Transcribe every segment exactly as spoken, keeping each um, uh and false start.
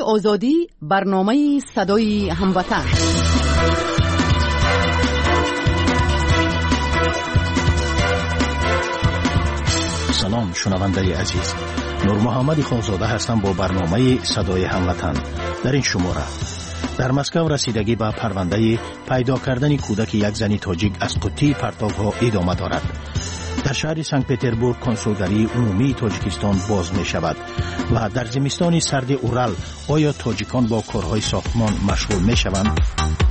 آزادی، برنامه صدای هموطن. سلام شنونده عزیز، نور محمد خانزاده هستم با برنامه صدای هموطن. در این شماره در مسکو رسیدگی به پرونده پیدا کردن کودک یک زن تاجیک از قطی پرتاب‌ها ادامه دارد. در شهر سنت پترزبورگ کنسولگری عمومی تاجیکستان باز می شود و در زمستان سرد اورال آیا تاجیکان با کارهای ساختمان مشغول می شوند؟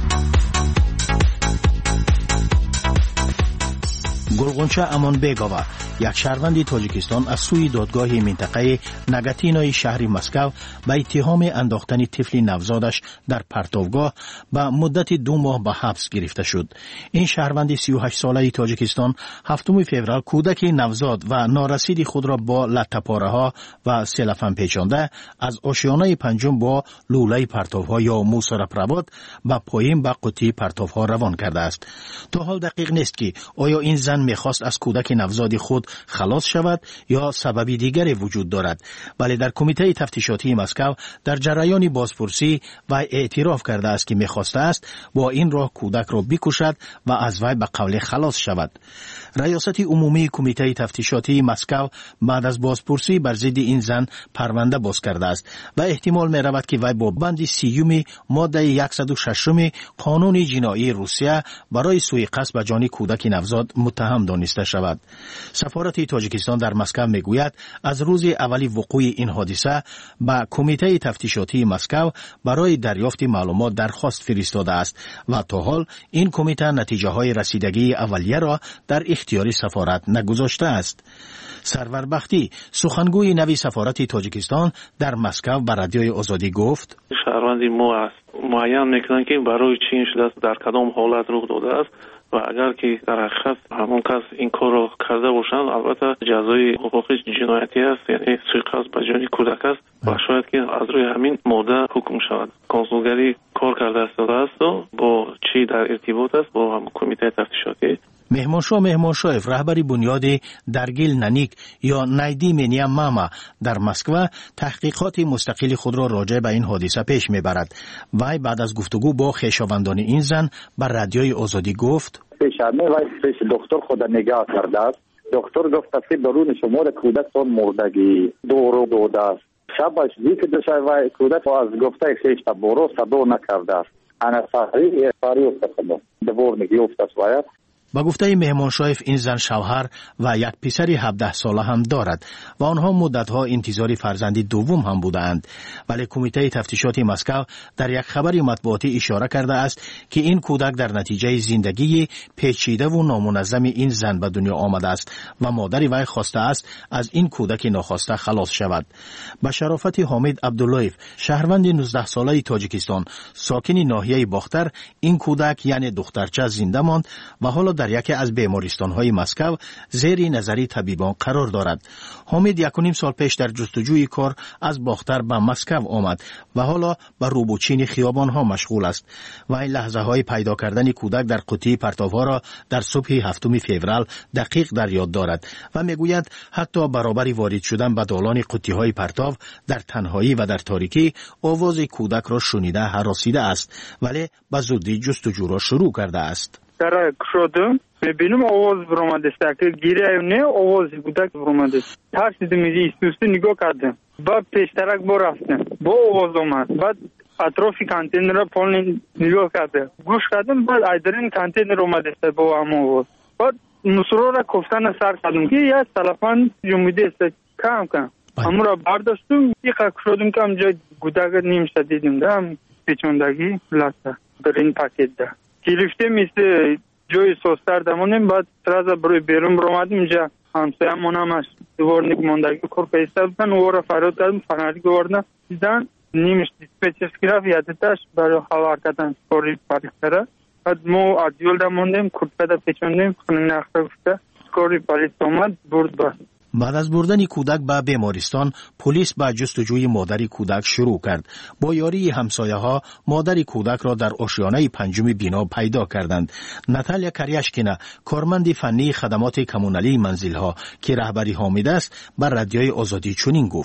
گلغنچه امان بیگاوا، یک شهروند تاجیکستان از سوی دادگاه منطقه نگاتینوی شهر مسکو به اتهام انداختن طفل نوزادش در پرتابگاه به مدت دو ماه به حبس گرفته شد. این شهروند سی و هشت ساله تاجیکستان هفتم فوریه کودک نوزاد و نارسید خود را با لطه‌پاره ها و سلفن پیچانده از آشیانه پنجم با لوله پرتابها یا موسرپرباد به پایین به قطی پرتابها روان کرده است. تا حال دقیق نیست که آیا این زن میخواست از کودک نوزاد خود خلاص شود یا سببی دیگری وجود دارد، ولی در کمیته تفتیشاتی مسکو در جریان بازپرسی و اعتراف کرده است که میخواسته است با این راه کودک را بکشد و از وی به قول خلاص شود. ریاست عمومی کمیته تفتیشاتی مسکو بعد از بازپرسی بر ضد این زن پرونده باز کرده است و احتمال می رود که وی با بند سیوم ماده صد و شش قانون جنایی روسیه برای سوء قصد به جان کودک نوزاد متهم دانسته شود. سفارت تاجیکستان در مسکو میگوید از روز اولی وقوع این حادثه به کمیته تفتیشاتی مسکو برای دریافت معلومات درخواست فرستاده است و تا حال این کمیته نتیجه های رسیدگی اولیه را در اختیار سفارت نگذاشته است. سرور بختی، سخنگوی نوی سفارت تاجیکستان در مسکو به رادیوی آزادی گفت: شهروندی ما است معین میکنن که برای چی این شده است، در کدام حالت رخ داده است و اگر که در حقیقت همون کس این کار رو کرده باشند البته جزای حقوقی جنایتی است، یعنی سوء قصد به جان کودک است و شاید که از روی همین ماده حکم شود. کنسولگری کار کرده است و با چی در ارتباط است با هم کمیته تفتیشاتی. مهمانشاه مهمانشاهف رهبری بنیاد درگیل ننیک یا نایدی منیا ماما در مسکو تحقیقات مستقل خود را راجع به این حادثه پیش میبرد. وی بعد از گفتگو با خویشاوندان این زن بر رادیوی آزادی گفت: پیشانه وی پیش دکتر خود نگاه کرده است. دکتر گفت که درون شما کودک سون مردگی دورو داده است. شبش دیگه داشت وی کودک از گفته خویش تا برو صدو نکرده است. انا صحیح فاری افتاد دور نگیفت است وی. با گفته مهمانشاهف این زن شوهر و یک پسر هفده ساله هم دارد و آنها مدتها انتظار فرزندی دوم هم بودند، ولی کمیته تفتیشات مسکو در یک خبر مطبوعاتی اشاره کرده است که این کودک در نتیجه زندگی پیچیده و نامنظم این زن به دنیا آمده است و مادر وی خواسته است از این کودک ناخواسته خلاص شود. به شرافت حامد عبداللهیف، شهروند نوزده ساله تاجیکستان ساکن ناحیه باختر، این کودک یعنی دخترچه زنده ماند و حالا در یکی از بیمارستان‌های مسکو زیر نظر طبیبان قرار دارد. حامد یک و نیم سال پیش در جستجوی کار از باختر به مسکو آمد و حالا به روبوچین خیابان‌ها مشغول است و این لحظه‌های پیدا کردن کودک در قطی پرتاب‌ها را در صبح هفتم فوریه دقیق در یاد دارد و میگوید حتی برابر وارد شدن به دالان قطی‌های پرتاب در تنهایی و در تاریکی آواز کودک را شنیده هراسیده است، ولی به زودی جستجو را شروع کرده است. در شدم میبینم آواز برآمده است که گیره نه آواز کودک برآمده است. ترسیدم میزی استوستی نگاه کردم بعد پیشترک با رفتم با آواز آمد بعد اطراف کانتینر را پایین نگاه کردم گوش کردم بعد ایدرین کانتینر اومده است با هم آواز بعد مسرور را کفتن سر کردم که یا تلفن جمعیده است کم کم اما را برداشتم یک شدم که همجا کودک نیم شد دیدم دم پیچوندگی لسته در این پاکت ده گرفته میسته جای سوستر دمونیم بعد ترازه بروی بیرون برامدیم اینجا همسایه همون هست دوار نیک ماندگی کور پیسته بودن او را فراد کردم فنری گوردن دیدن نیمش دیسپیچرس گرفت یادتش برای خبر کردن سپوری پاریختره بعد ما عدیول دموندیم کرد پیچوندیم خونه نخته گفته سپوری پاریخت اومد برد بست. بعد از بردن کودک به بیمارستان، پلیس به جستجوی مادر کودک شروع کرد. با یاری همسایه ها مادر کودک را در آشیانه پنجم بنا پیدا کردند. ناتالیا کریاشکینا، کارمند فنی خدمات کمونالی منزل ها که رهبری حامد است، بر رادیوی آزادی چنین گفت: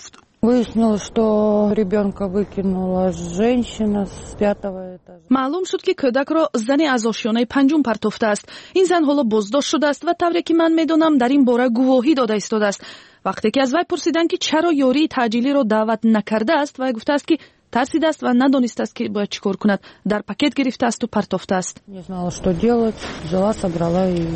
Выяснилось, что ребенка выкинула женщина с пятого этажа. معلوم شد که کودک را زنی از آشیانه پنجم پرتافته است. این زن حالا بازداشت شده است و طوری که من میدونم در این باره گواهی داده ایستاده است. وقتی که از وی پرسیدند که چرا یاری تعجیلی را دعوت نکرده است، وی گفته است که ترسیده است و ندانسته است که باید چیکار کند. در پاکت گرفته است و پرتافته است. Не знала, что делать. Взяла, собрала и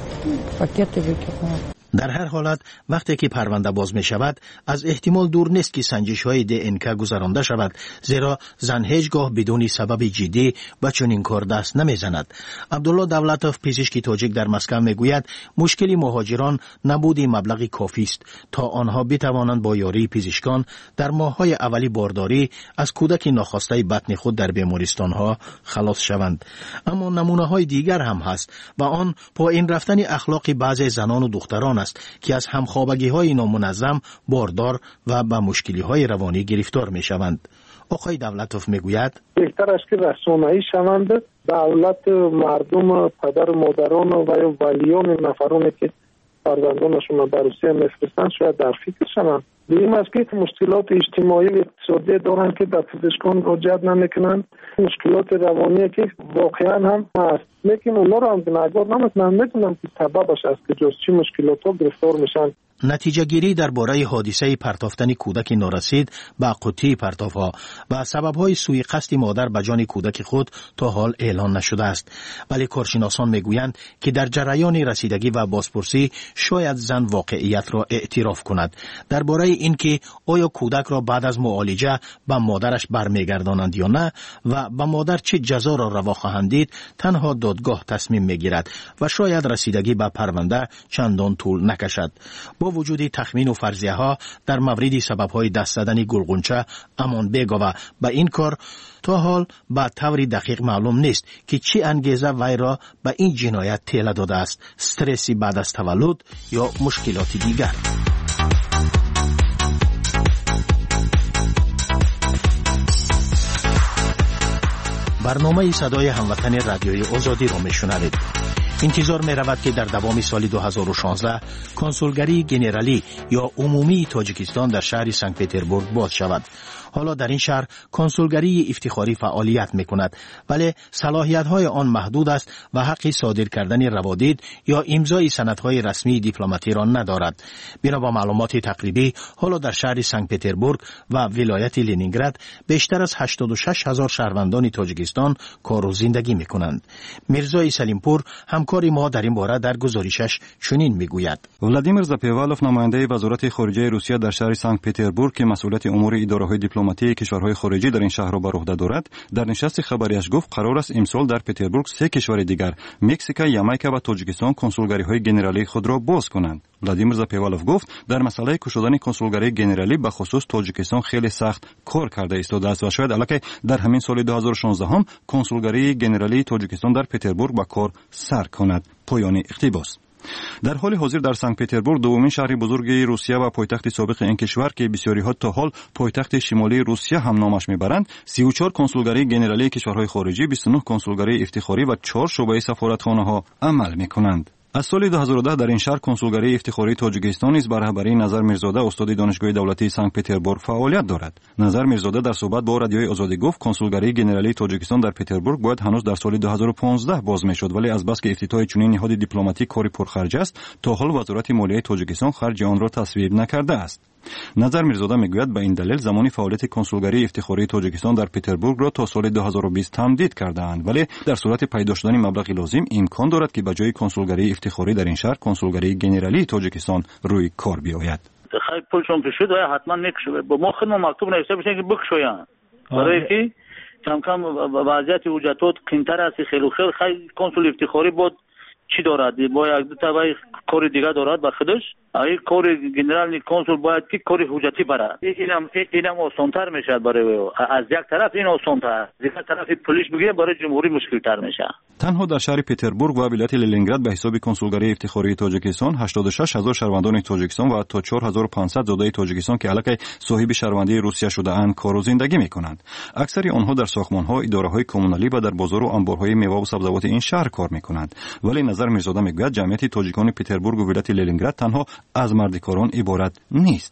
пакеты выкинула. در هر حالت وقتی که پرونده باز می شود از احتمال دور نیست که سنجش های دی ان که گذرانده شود، زیرا زن هیچگاه بدون سبب جدی به چنین کار دست نمی زند. عبدالله دولتوف پزشک تاجیک در مسکو می گوید مشکل مهاجران نبود مبلغ کافی است تا آنها بتوانند با یاری پزشکان در ماه‌های اولی بارداری از کودک ناخواسته بطن خود در بیمارستان ها خلاص شوند. اما نمونه های دیگر هم هست و آن پایین رفتن اخلاق بعضی زنان و دختران است که از همخوابگی های نامنظم باردار و به مشکلی های روانی گرفتار می شوند. آقای دولتوف می گوید بهتر است که رسانه‌ای شوند، دولت، مردم، پدر و مادران و یا ولیان نفرانی که فرزندانشون به روسیه میفرستند شاید در فکر شوند. بیم است که مشکلات اجتماعی و اقتصادی دارند که به پزشکان مراجعه نمیکنند، مشکلات روانی که واقعا هم هست، لیکن اونا رو هم گناهکار نمیکنند. میدونم که سببش است که جز چی مشکلات ها گرفتار میشن. نتیجه گیری درباره حادثه پرتافتن کودک نارسید به قوطی پرتافها و سبب‌های سوء قصد مادر به جان کودک خود تا حال اعلان نشده است، ولی کارشناسان میگویند که در جریان رسیدگی و بازپرسی شاید زن واقعیت را اعتراف کند. درباره اینکه آیا کودک را بعد از معالجه به مادرش برمیگردانند یا نه و به مادر چه جزا را روا خواهند دید، تنها دادگاه تصمیم میگیرد و شاید رسیدگی به پرونده چندان طول نکشد. با وجود تخمین و فرضیه ها در مورد سبب های دست زدن گلغنچه امان بیگا به این کار تا حال به طور دقیق معلوم نیست که چی انگیزه وی را به این جنایت تیله داده است، استرسی بعد از تولد یا مشکلات دیگر. برنامه صدای هموطن رادیوی آزادی را میشنوید. انتظار می رود که در دوام سال دو هزار و شانزده کنسولگری گنرالی یا عمومی تاجیکستان در شهر سنت پترزبورگ باز شود. حالا در این شهر کنسولگری افتخاری فعالیت می کند، ولی صلاحیت های آن محدود است و حق صادر کردن روادید یا امضای سندهای رسمی دیپلماتی را ندارد. بنا با معلومات تقریبی حالا در شهر سنت پترزبورگ و ولایت لنینگراد بیشتر از هشتاد و شش هزار شهروندان تاجیکستان کار و زندگی می کنند. میرزای سلیمپور همکار ما در این باره در گزارشش چنین میگوید. ولادیمیر زاپیوالوف نماینده وزارت خارجه روسیه در شهر سنت پترزبورگ که مسئولیت امور اداره‌های دیپلماتی کشورهای خارجی در این شهر را بر عهده دارد، در نشست خبریش گفت قرار است امسال در پترزبورگ سه کشور دیگر مکزیک، یامایکا و تاجیکستان کنسولگری‌های گنرالی خود را باز کنند. ولادیمیر زاپیوالوف گفت در مسئله گشودن کنسولگری گنرالی به خصوص تاجیکستان خیلی سخت کار کرده ایستاده است و شاید البته در همین سال دو هزار و شانزده هم کنسولگری گنرالی تاجیکستان در پترزبورگ با کار سر کند. پایان اقتباس. در حال حاضر در سنت پترزبورگ دومین شهر بزرگ روسیه و پایتخت سابق این کشور که بسیاری ها تا حال پایتخت شمالی روسیه هم نامش میبرند، سی و چهار کنسولگری گنرالی کشورهای خارجی، بیست و نه کنسولگری افتخاری و چهار شعبه سفارتخانه ها عمل میکنند. از سال دو هزار و ده در این شهر کنسولگری افتخاری تاجیکستان نیز بر رهبری نظر میرزاده استاد دانشگاه دولتی سنت پترزبورگ فعالیت دارد. نظر میرزاده در صحبت با رادیوی آزادی گفت کنسولگری گنرالی تاجیکستان در پترزبورگ باید هنوز در سال دو هزار و پانزده باز میشد، ولی از بس که افتتاح چنین نهاد دیپلماتیک کاری پرخرج است تا حال وزارت مالیه تاجیکستان خرج آن را تصویب نکرده است. نظر میرزاده میگوید به این دلیل زمانی فعالیت کنسولگری افتخاری تاجیکستان در پترزبورگ را تا سال دو هزار و بیست تمدید کرده‌اند، ولی در صورت پیدا شدن مبلغ لازم امکان دارد که به جای کنسولگری افتخاری در این شهر کنسولگری گنرالی تاجیکستان روی کار بیاید. خیلی پولشون پیشید و حتما نکشه با ما خدمت مکتوب نوشته بشه که بکشوین برای که کم کم وضعیت وجودات کمتر است. خیلی خیلی خیلی کنسول افتخاری بود چی دارد با یک دو تا کار دیگه دارد با خودش. این کار گنرال کنسول باید که کار حجتی برد. اینم اینم آسان‌تر میشه برای او. از یک طرف این آسان‌تر، از یک طرف پلیس بگیره برای جمهوری مشکل‌تر میشه. تنها در شهر پترزبورگ و ولایت لنینگراد به حساب کنسولگری افتخاری تاجیکستان هشتاد و شش هزار شهروندان تاجیکستان و تا چهار هزار و پانصد زاده تاجیکستان که الکی صاحب شهروندی روسیه شده اند کار و زندگی میکنند. اکثر آنها در ساختمان‌ها، اداره‌های کمونالی و در بازار و انبارهای میوه و سبزیجات این شهر کار میکنند. ولی نظر میرزاده میگوید جمعیت تاجیکان پترزبورگ و ولایت لنینگراد تنها از مردکاران عبارت نیست.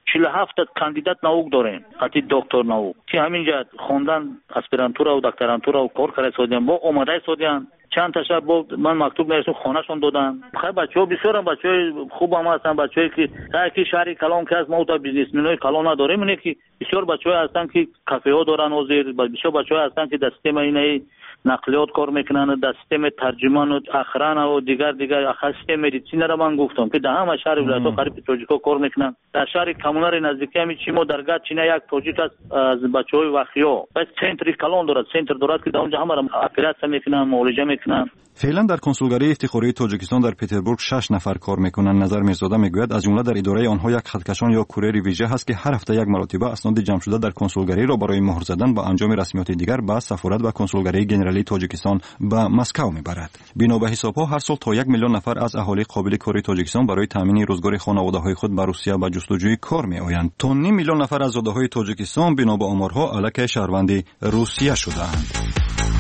چهل و هفت کاندیدات نауک داریم قطعی دکتر نауک که همینجا خوندن اسپرانتورا و دکترانتورا و کار کرده سودیان با اومده سودیان چند تا شب بود من مکتوب نوشتم خونهشون دادن. خیلی بچه‌ها بسیار هم بچه‌های خوب هم هستن، بچه‌ای که که شهر کلان که از ما تا بیزنسمن‌های کلان نداریم، اینه که بسیار بچه‌ها هستن که کافه‌ها دارن و زیر بسیار بچه‌ها هستن که در سیستم اینه نقلیات کار میکنن، در سیستم ترجمان و اخران و دیگر دیگر اخر سیستم مدیسین را من گفتم که در همه شهر ولایت‌ها قریب توجیکا کار میکنن. در شهر کمونر نزدیکی همین چی ما درگاه چینه یک توجیک از بچه‌های وخیا بس سنتری کلان دارد، سنتر دارد که در اونجا همه را اپراسیون میکنن، معالجه میکنن. فعلا در کنسولگری افتخاری تاجیکستان در پتربورگ شش نفر کار میکنند. نظر میرزاده میگوید از جمله در اداره آنها یک خطکشان یا کوریر ویژه هست که هر هفته یک مرتبه اسناد جمع شده در کنسولگری را برای مهر زدن با انجام رسمیات دیگر به سفارت و کنسولگری گنرالی تاجیکستان به مسکو میبرد. بنا به حسابها هر سال تا یک میلیون نفر از اهالی قابل کاری تاجیکستان برای تامین روزگار خانواده‌های خود به روسیه به جستجوی کار میآیند. تا نیم میلیون نفر از زاده‌های تاجیکستان بنا به آمارها الک شهروند روسیه شده‌اند.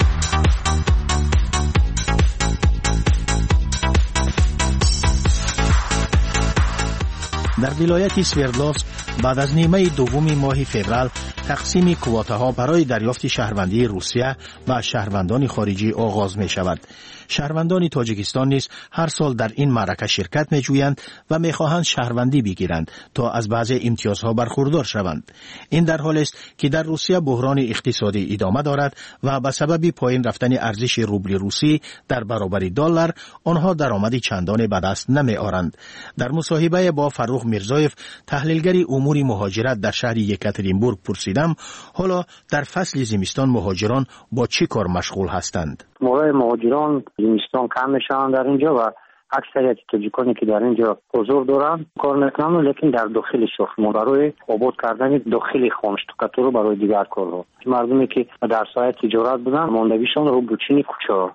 در ولایت سوردلوفسک بعد از نیمه دوم ماه فوریه تقسیم کوتاها برای دریافت شهروندی روسیه و شهروندان خارجی آغاز می شود. شهروندان تاجیکستان نیز هر سال در این معرکه شرکت می جویند و می خواهند شهروندی بگیرند تا از بعضی امتیازها برخوردار شوند. این در حالی است که در روسیه بحران اقتصادی ادامه دارد و به سبب پایین رفتن ارزش روبل روسی در برابر دلار آنها درآمدی چندان به دست نمی آورند. در مصاحبه با فروخ میرزایف تحلیلگر امور مهاجرت در شهر یکاترینبورگ پرسیدم حالا در فصل زمستان مهاجران با چه کار مشغول هستند؟ موقع مهاجران زمستان کم میشن در اینجا و اکثریت تاجیکانی که در اینجا حضور دارن کار میکنن، لیکن در داخل شهر برای آباد کردن داخل خانشتوکاتور برای دیگر کارها مردمی که در سایه تجارت بودن ماندگیشان رو بچینی کوچه.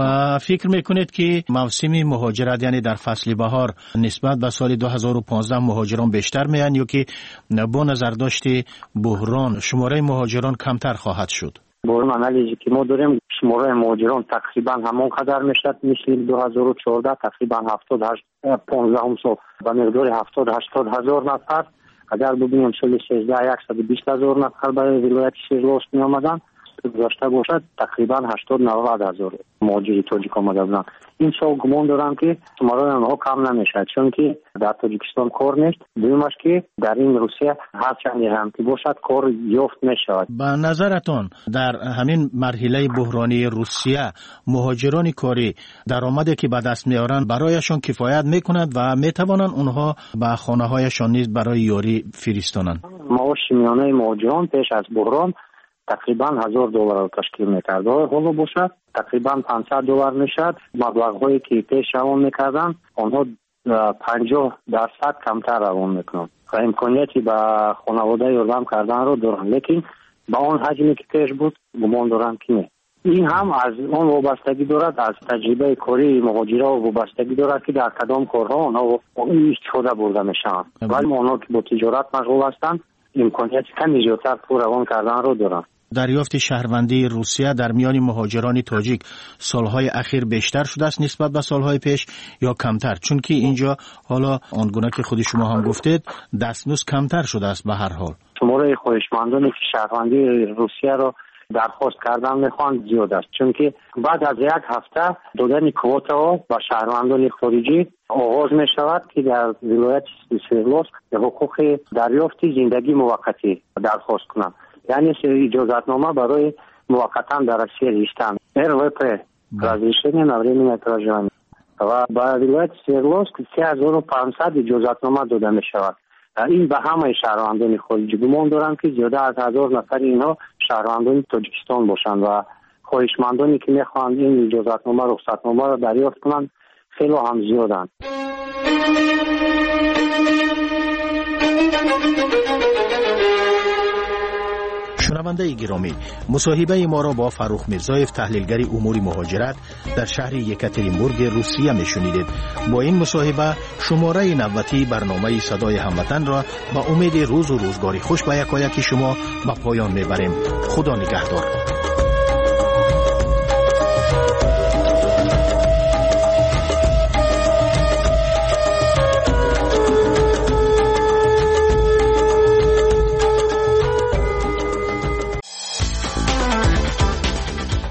و فکر میکنید که موسم مهاجرت یعنی در فصل بهار نسبت به سال دو هزار و پانزده مهاجران بیشتر میان یا که با نظر داشت بحران شماره مهاجران کمتر خواهد شد؟ با این انالیزی که ما داریم شماره مهاجران تقریبا همون قدر میشد مثل دو هزار و چهارده تقریبا هفتاد و هشت پانزده سال به مقدار هفتاد هشتاد هزار نفر. اگر ببینیم سال سیزده صد و بیست هزار نفر برای ولایت سوردلوفسک می آمدن گذشته باشد تقریبا هشتاد نود هزار مهاجری تاجیک آمده بودن. این سال گمان دارم که شماره آنها کم نمیشد چون که در تاجیکستان کار نیست. دومش که در این روسیه هر چندی هم که باشد کار یافت میشود. به نظرتون در همین مرحله بحرانی روسیه مهاجران کاری درآمدی که به دست میارن برایشان کفایت میکند و میتوانند اونها به خانه هایشان نیز برای یاری فرستانند؟ معاش میانه مهاجران پیش از بحران تقریبا هزار دلار رو تشکیل میکرد. حالا باشد تقریبا پانصد دلار میشد. مبلغ‌هایی که پیش روان میکردن آنها پنجاه درصد کمتر روان میکنن و امکانیتی به خانواده یاردم کردن رو دارن، لیکن با آن حجمی که پیش بود گمان دارم که نه. این هم از آن وابستگی دارد، از تجربه کاری مهاجرا وابستگی دارد که در کدام کارها آنها استفاده برده میشن. ولی آنها که با تجارت مشغول هستند امکانیت کمی زیادتر پول روان کردن رو دارن. دریافت شهروندی روسیه در میان مهاجران تاجیک سالهای اخیر بیشتر شده است نسبت به سالهای پیش یا کمتر؟ چون که اینجا حالا آنگونه که خود شما هم گفتید دستمزد کمتر شده است. به هر حال شماره خواهشمندانی که شهروندی روسیه رو درخواست کردن میخوان زیاد است، چون که بعد از یک هفته دادن کوتا و شهروندان خارجی آغاز می شود که در ولایت سوردلوفسک حقوق دریافت زندگی موقتی درخواست کنند، یعنی اجازتنامه برای موقتا در روسیه رفتن РВП разрешение на временное проживание و با ولایت سوردلوفسک سه هزار و پانصد اجازتنامه داده می شود. این به همه شهروندان خارجی گمان دارم که زیاده از هزار نفر اینها شهروندان تاجیکستان باشند و خواهشمندانی که میخواهند این اجازتنامه رخصتنامه را دریافت کنند خیلی هم زیادند. شنونده گرامی، مصاحبه ما را با فروخ میرزایف تحلیلگر امور مهاجرت در شهر یکاترینبورگ روسیه میشنیدید. با این مصاحبه شماره نوتی برنامه صدای هموطن را با امید روز و روزگاری خوش به یکایک شما به پایان میبریم. خدا نگهدار.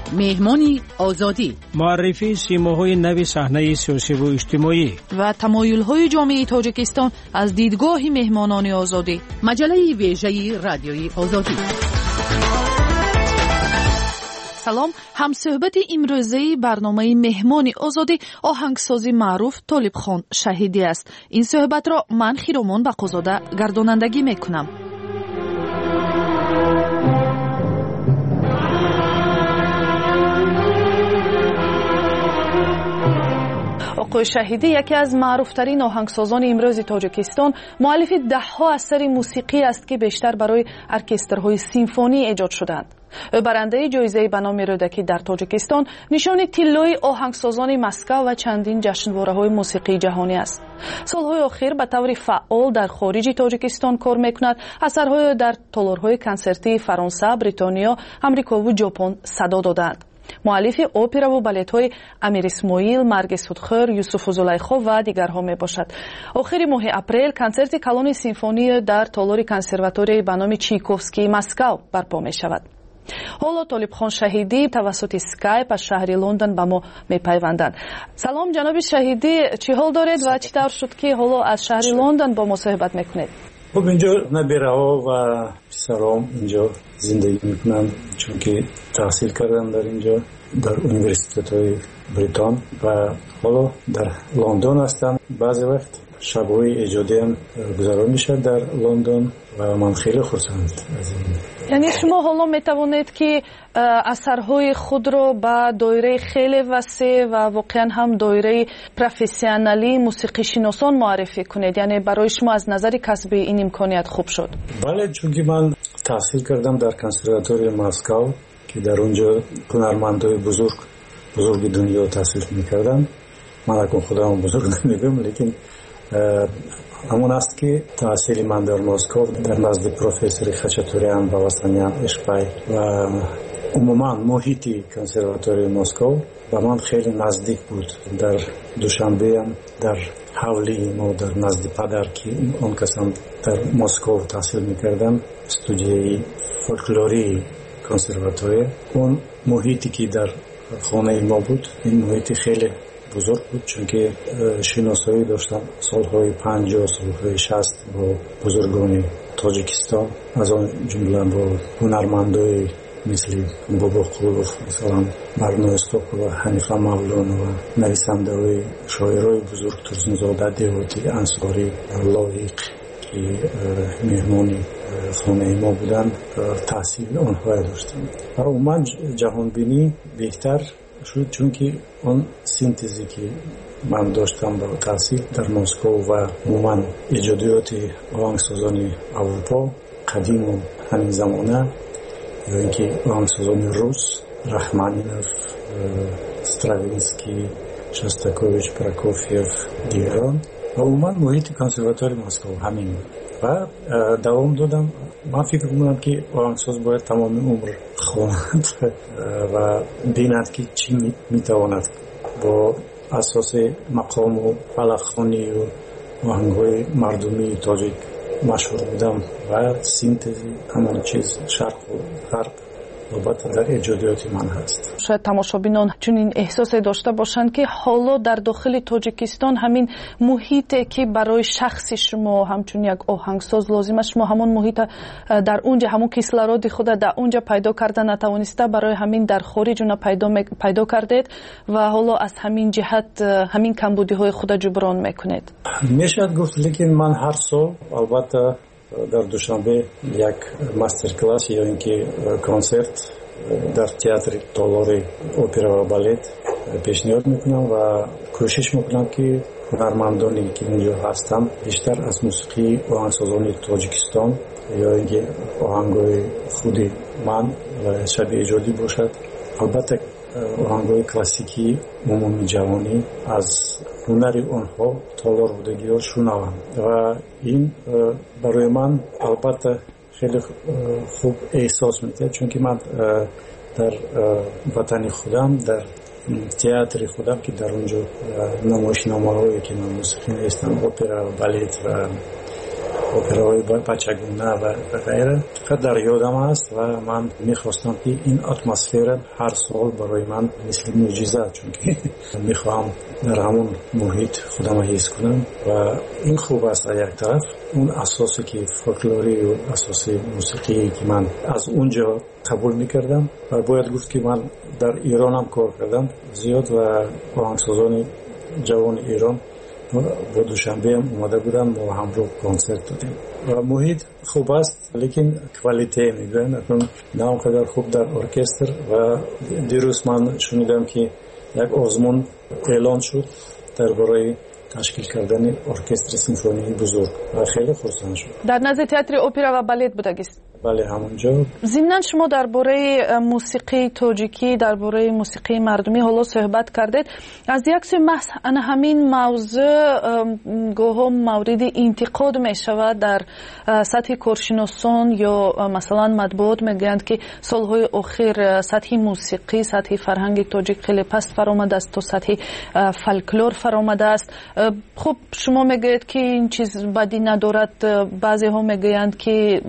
مهمانی آزادی، معرفی سیماهای نوی صحنه سیاسی و اجتماعی و تمایل‌های جامعه تاجیکستان از دیدگاه مهمانان آزادی. مجله ویژه رادیوی آزادی. سلام، همصحبت امروزی برنامه مهمانی آزادی آهنگسازی معروف طالبخان شهیدی است. این صحبت را من خیرمان بقازاده گردانندگی میکنم. آقای شهیدی یکی از معروفترین آهنگسازان امروز تاجیکستان، مؤلف ده‌ها اثر موسیقی است که بیشتر برای ارکسترهای سیمفونی ایجاد شدند. او برنده جایزه به نام رودکی در تاجیکستان، نشان طلای آهنگسازان مسکو و چندین جشنواره‌های موسیقی جهانی است. سالهای اخیر به طور فعال در خارج تاجیکستان کار میکند. اثرهای در تالارهای کنسرتی فرانسه، بریتانیا، امریکا و ژاپن صدا دادند. مؤلف اپرا و بالت‌های امیر اسماعیل، مرگ سودخور، یوسف و زلیخا و دیگرها می باشد. آخر ماه اپریل کنسرت کلون سیمفونی در تالار کنسرواتوری به نام چایکوفسکی مسکو برپا می شود. حالا طالبخان شهیدی توسط اسکایپ از شهر لندن به ما می پیوندند. سلام جناب شهیدی، چی حال دارید و چی طور شد که حالا از شهر لندن با ما صحبت میکنید؟ خب اینجا نبیرها و پسرام اینجا زندگی میکنم، چون که تحصیل کردم در اینجا در انیورسیتت های بریتان و حالا در لندن هستم. بعضی وقت شبهای ایجادی هم گذران میشه در لندن و من خیلی خرسند از این. یعنی شما حالا میتوانید که اثرهای خود را به دایره خیلی وسیع و واقعا هم دایره پروفسیونالی موسیقی شناسان معرفی کنید، یعنی برای شما از نظر کسبی این امکانیت خوب شد؟ بله، چون که من تحصیل کردم در کنسرواتوری مسکو که در اونجا هنرمندای بزرگ بزرگ دنیا تحصیل میکردن. من اکنون خودم بزرگ نمیگم، لیکن همون است که تحصیل من در مسکو در نزد پروفسور خچاتوریان با واسطانیان اشپای و عموما محیطی کنسرواتوری مسکو با من خیلی نزدیک بود. در دوشنبه هم در حولی ما در نزد پدر که اون کسان در مسکو تحصیل میکردم استودیوی فولکلوری کنسرواتوری، اون محیطی که در خانه ما بود این محیطی خیلی بزرگ بود، چون که شناسایی داشتم سالهای پنجاه سالهای شصت با بزرگان تاجیکستان، از آن جمله با هنرمندای مثل بابا قولوف، مثلا مرنو استوک و حنیفه مولون و نویسنده های شاعرای بزرگ ترسنزاده دیواتی انصاری لایق که مهمانی خانه ما بودن تحصیل آنها داشتم و عموما جهان بینی بهتر شد، چون که اون سینتزی که من داشتم با تحصیل در مسکو و عموما ایجادیات آهنگسازان اروپا قدیم و همین زمانه، یا اینکه آهنگسازان روس، رحمانینوف، استراوینسکی، شستاکوویچ، پراکوفیف، دیگران و عموما محیط کنسرواتوری مسکو همین و دوام دادم. من فکر می‌کنم که آهنگساز باید تمام عمر خواند و بیند که چی میتواند با اساس مقام و فلک‌خوانی و آهنگ‌های مردمی تاجیک مشهور بودم و سینتزی همان چیز شرق و غرب البته در ایجادیات من هست. شاید تماشابینان چنین احساسی داشته باشند که حالا در داخل تاجیکستان همین محیطی که برای شخص شما همچون یک آهنگساز لازم است، شما همون محیط در اونجا همون کیسلارودی خود در اونجا پیدا کرده نتوانسته، برای همین در خارج اون پیدا پیدا کردید و حالا از همین جهت همین کمبودی های خود جبران میکنید. میشه گفت، لیکن من هر سال البته در دوشنبه یک ماستر کلاس یا اینکه کنسرت در تئاتر تالار اپرا و بالت پیشنهاد میکنم و کوشش میکنم که هنرمندانی که اینجا هستم بیشتر از موسیقی آهنگسازان تاجیکستان یا اینکه آهنگای خود من و شبیه ایجادی باشد، البته آهنگای کلاسیکی عمومی جوانی از هنری آنها تالار بودگی ها شنوم و این برای من البته خیلی خوب احساس میده، چون که من در وطن خودم در تئاتر خودم که در اونجا نمایشنامه‌هایی که من موسیقی نوشتم، اپرا، بالت و اپراهای بچگونه و غیره فقط در یادم است و من میخواستم که این اتمسفر هر سال برای من مثل معجزه، چون که میخوام در همون محیط خودم حس کنم و این خوب است. یک طرف اون اساسی که فولکلوری و اساسی موسیقی که من از اونجا قبول میکردم و باید گفت که من در ایران هم کار کردم زیاد و آهنگسازان جوان ایران با دوشنبه هم اومده بودن با همراه کنسرت دادیم و محیط خوب است لیکن کوالیته میگن اکنون نه اونقدر خوب در ارکستر. و دیروز من شنیدم که یک آزمون اعلان شد درباره تشکیل کردن ارکستر سیمفونی بزرگ و خیلی خرسند شد. در نزد تئاتر اپرا و بالت بودگیست؟ بله همونجا. ضمناً شما درباره موسیقی تاجیکی، درباره موسیقی مردمی حالا صحبت کردید. از یک سوی محض همین موضوع گاهی مورد انتقاد می شود در سطح کارشناسان یا مثلا مطبوعات میگویند که سالهای اخیر سطح موسیقی، سطح فرهنگ تاجیک خیلی پست فرآمده است تا سطح فولکلور فرآمده است. خب شما میگویید که این چیز بدی ندارد، بعضی ها میگویند که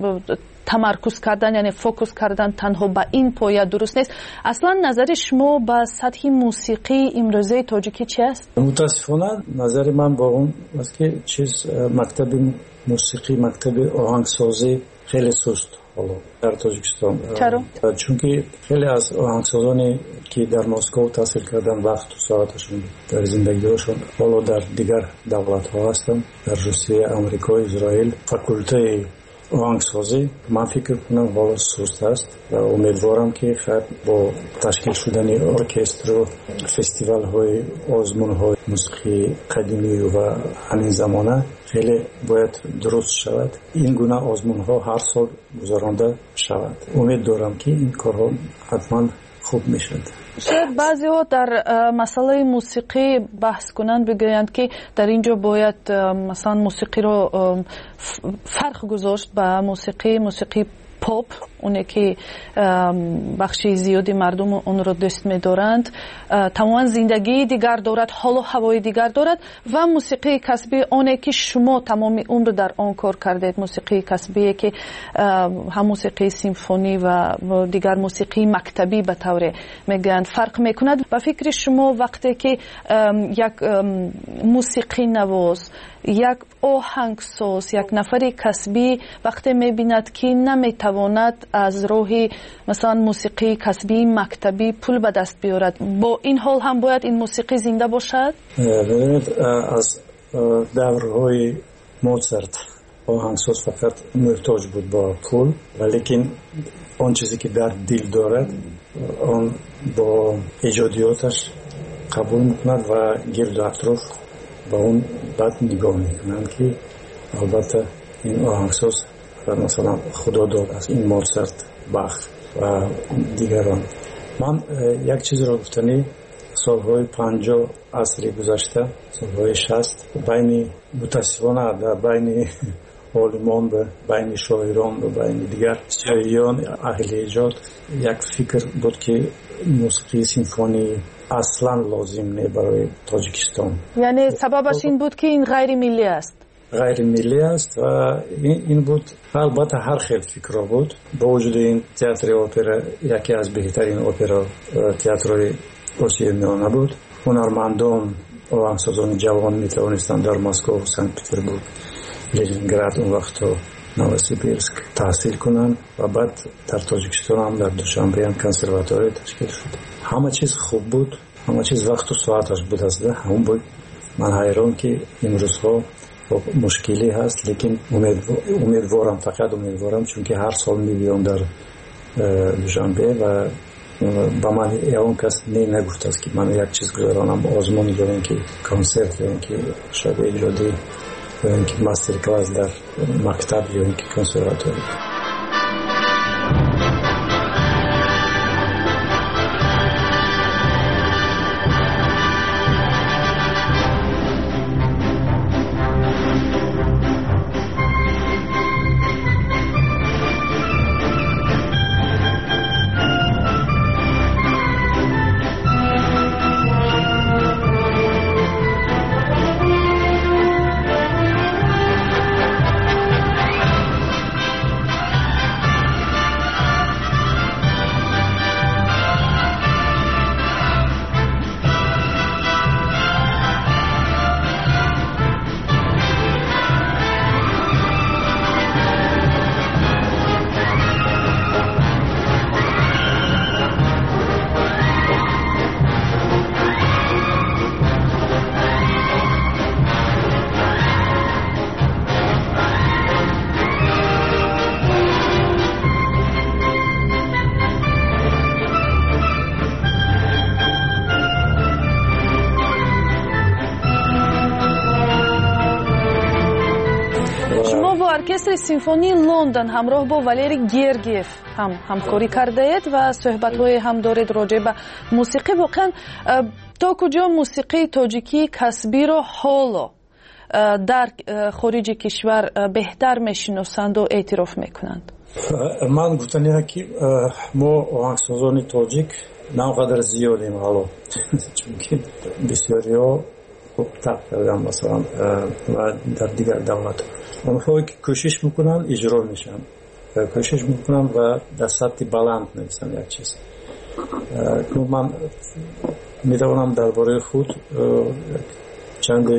تمرکز کردن یعنی فوکس کردن تنها به این پایه درست نیست. اصلا نظر شما به سطح موسیقی امروزه تاجیکی چی است؟ متاسفانه نظر من با اون است که چیز مکتب موسیقی، مکتب آهنگسازی خیلی سست حالا در تاجیکستان. چرا؟ چون که خیلی از آهنگسازانی که در مسکو تحصیل کردن وقت و ساعتشون در زندگیشون حالا در دیگر دولت ها هستن، در روسیه، آمریکا، اسرائیل. فاکولته آهنگسازی من فکر کنم والا سست است و امیدوارم که خیلی با تشکیل شدن ارکستر و فستیوال های آزمون های موسیقی قدیمی و همین زمانه خیلی باید درست شود. این گونه آزمون ها هر سال گذرانده شود. امید دارم که این کارها حتما خوب میشد. شاید بعضی ها در مسئله موسیقی بحث کنند بگویند که در اینجا باید مثلا موسیقی رو فرق گذاشت با موسیقی موسیقی پاپ، اونه که بخشی زیادی مردم اون رو دوست می‌دارند، تماما زندگی دیگر دارد، حال و هوای دیگر دارد و موسیقی کسبی اونه که شما تمام عمر در آن کار کردید. موسیقی کسبی که هم موسیقی سیمفونی و دیگر موسیقی مکتبی به طور میگن فرق میکند. و فکر شما وقتی که یک موسیقی نواز، یک آهنگساز، یک نفر کسبی وقتی میبیند که نمیتواند از روحی مثلا موسیقی کسبی مکتبی پول به دست بیارد، با این حال هم باید این موسیقی زنده باشد؟ ببینید از دورهای موزارت آهنگساز فقط محتاج بود با پول، ولیکن آن چیزی که در دل دارد آن با ایجادیاتش قبول میکند و گرد و اطراف با اون بعد نگاه میکنند که البته این آهنگساز مثلا خدا داد از این موزارت، باخ و دیگران. من یک چیز را گفتنی سالهای پنجاه عصر گذشته، سالهای شصت بین متاسفانه در بین عالمان و بین شاعران و بین دیگر سیاهیان اهل ایجاد یک فکر بود که موسیقی سیمفونی اصلا لازم نه برای تاجیکستان. یعنی سببش این بود که این غیر ملی است؟ غیر ملی است و این بود. البته هر خیلی فکر بود. با وجود این تئاتر اپرا یکی از بهترین اپرا تئاتر آسیای میانه بود. هنرمندان و آهنگسازان جوان می توانستند در مسکو، سنت پترزبورگ، لنینگراد اون وقت نووسیبیرسک تحصیل کنند و بعد در تاجیکستان هم در دوشنبه هم کنسرواتوری تشکیل شد. همه چیز خوب بود، همه چیز وقت و ساعتش بود. اصلا همون بود. من حیران که امروزها مشکلی هست، لیکن امیدوارم، فقط امیدوارم، چون که هر سال میبیام در دوشنبه و با من اون کس نه نگفت است که من یک چیز گذارانم آزمون یا اینکه کنسرت یا اینکه شب ایجادی یا اینکه ماستر کلاس در مکتب یا اینکه کنسرواتوری. оркестри симфонии лондон ҳамроҳ бо валерий гергиев ҳам ҳамкорӣ кардаед ва суҳбатҳое ҳам доред роҷеъ ба мусиқӣ. воқеан то куҷо мусиқии тоҷикӣ касбиро ҳоло дар хориҷи кишвар беҳтар мешиносанду эътироф мекунанд? ман гуфтаниям ки мо оҳангсозони тоҷик навқадар зиёдем ҳало, чунки бисёриҳо хуб так кардам масалан ва дар дигар давлат онҳое ки кӯшиш мекунанд иҷро мешаванд, кӯшиш мекунанд ва дар сатҳи баланд мевисанд як чиз. ман метавонам дар бораи худ чанде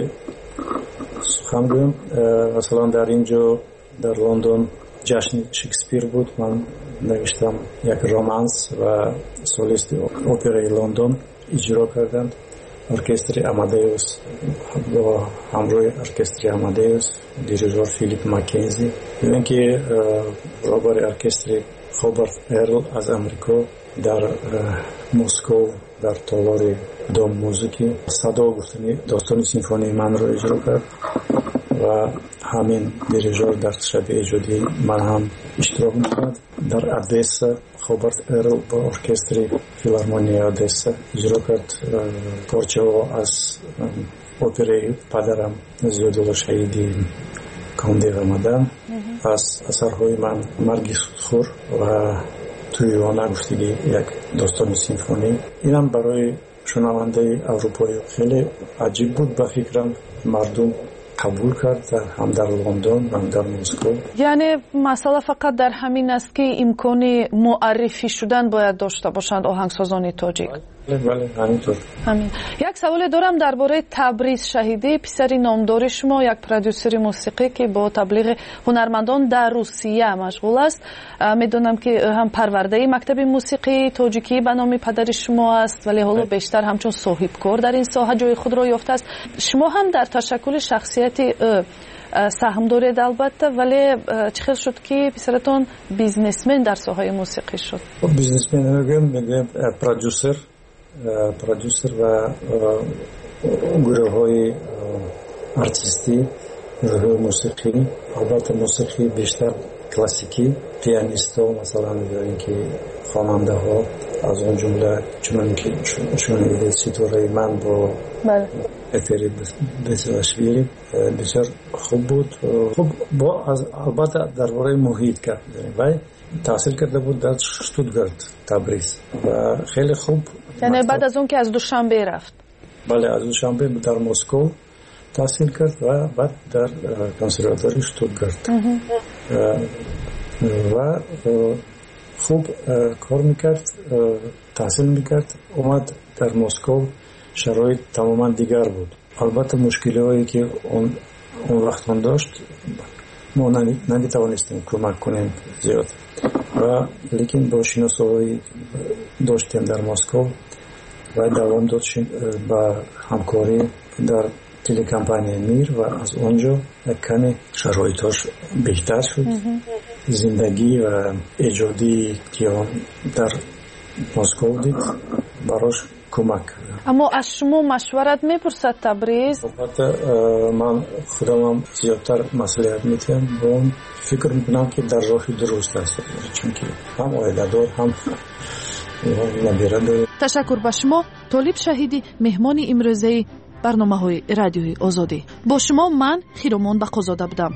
сухан гӯям. масалан дар ин ҷо дар Лондон ҷашни Шекспир буд, ман навиштам як романс ва солисти операи Лондон иҷро кардам. оркестри Амадеус бо ҳамроҳи оркестри Амадеус, дирижер Филипп Маккензи, бинем ки роҳбари оркестри Хобарт Эрл аз Амрико дар Москов дар толори дом музики садо гуфтани достони симфонии манро иҷро кард ва ҳамин дирижер дар шаби эҷоди ман ҳам иштирок мекард. дар Одесса Хобарт Эрл бо оркестри филармонияи Одесса иҷро кард порчаҳо аз операи падарам Зиёдулло Шаҳиди Конде ва Мадан, аз асарҳои ман Марги Судхӯр ва Туюона гуфтаги як достони симфонӣ. инам барои шунавандаи аврупоӣ хеле аҷиб буд ба фикрам. мардум қабул кард ҳам дар Лондон ҳам дар Москов. яъне масъала фақат дар ҳамин аст ки имкони муаррифӣ шудан бояд дошта бошанд оҳангсозони тоҷик. бале ҳаминтур. ҳамин. як саволе дорам дар бораи Табриз Шаҳидӣ, писари номдори шумо, як продюсери мусиқӣ ки бо таблиғи ҳунармандон дар Русия машғул аст. медонам ки ҳам парвардаи мактаби мусиқии тоҷикӣ ба номи падари шумо аст, вале ҳоло бештар ҳамчун соҳибкор дар ин соҳа ҷои худро ёфтааст. шумо ҳам дар ташаккули шахсияти ӯ саҳм доред албатта, вале чӣ хел шуд ки писаратон бизнесмен дар соҳаи мусиқӣ шуд? бизнесмен мегӯем мегӯем продюсер продюсер ва гурӯҳҳои артистӣ, гурӯҳҳои мусиқӣ, албатта мусиқӣ бештар классикӣ, пианистҳо масалан мегӯем ки хонандаҳо, аз он ҷумла чунон ки шунида ситораи ман бо Этери Бесилашвили бисёр хуб буд. хуб бо албатта дар бораи муҳит гап мезанем. вай таҳсил карда буд дар Штутгарт, Табриз ва хеле хуб. яъне баъд аз он ки аз Душанбе рафт? бале, аз Душанбе дар Москов таҳсил кард ва баъд дар консерватории Штутгарт ва хуб кор мекард, таҳсил мекард. омад дар Москов, шароит тамоман дигар буд. албатта мушкилиҳое ки он он вақт он дошт, мо наметавонистем кӯмак кунем зиёд, ва лекин бо шиносовии доштем дар Москов ва давом дод ба ҳамкорӣ дар телекомпанияи Мир ва аз он ҷо як каме шароитош беҳтар шуд. зиндагӣ ва эҷодии ки он дар Москов дид барош кӯмак. аммо аз шумо машварат мепурсад Табриз? албатта ман худамам зиёдтар маслиҳат метиҳам, бо он фикр мекунам ки дар роҳи дуруст аст, чунки ҳам оиладор ҳам набира дорад. ташаккур ба шумо. Толиб Шаҳидӣ, меҳмони имрӯзаи барномаҳои радиои Озодӣ. бо шумо ман Хиромон Бақозода будам.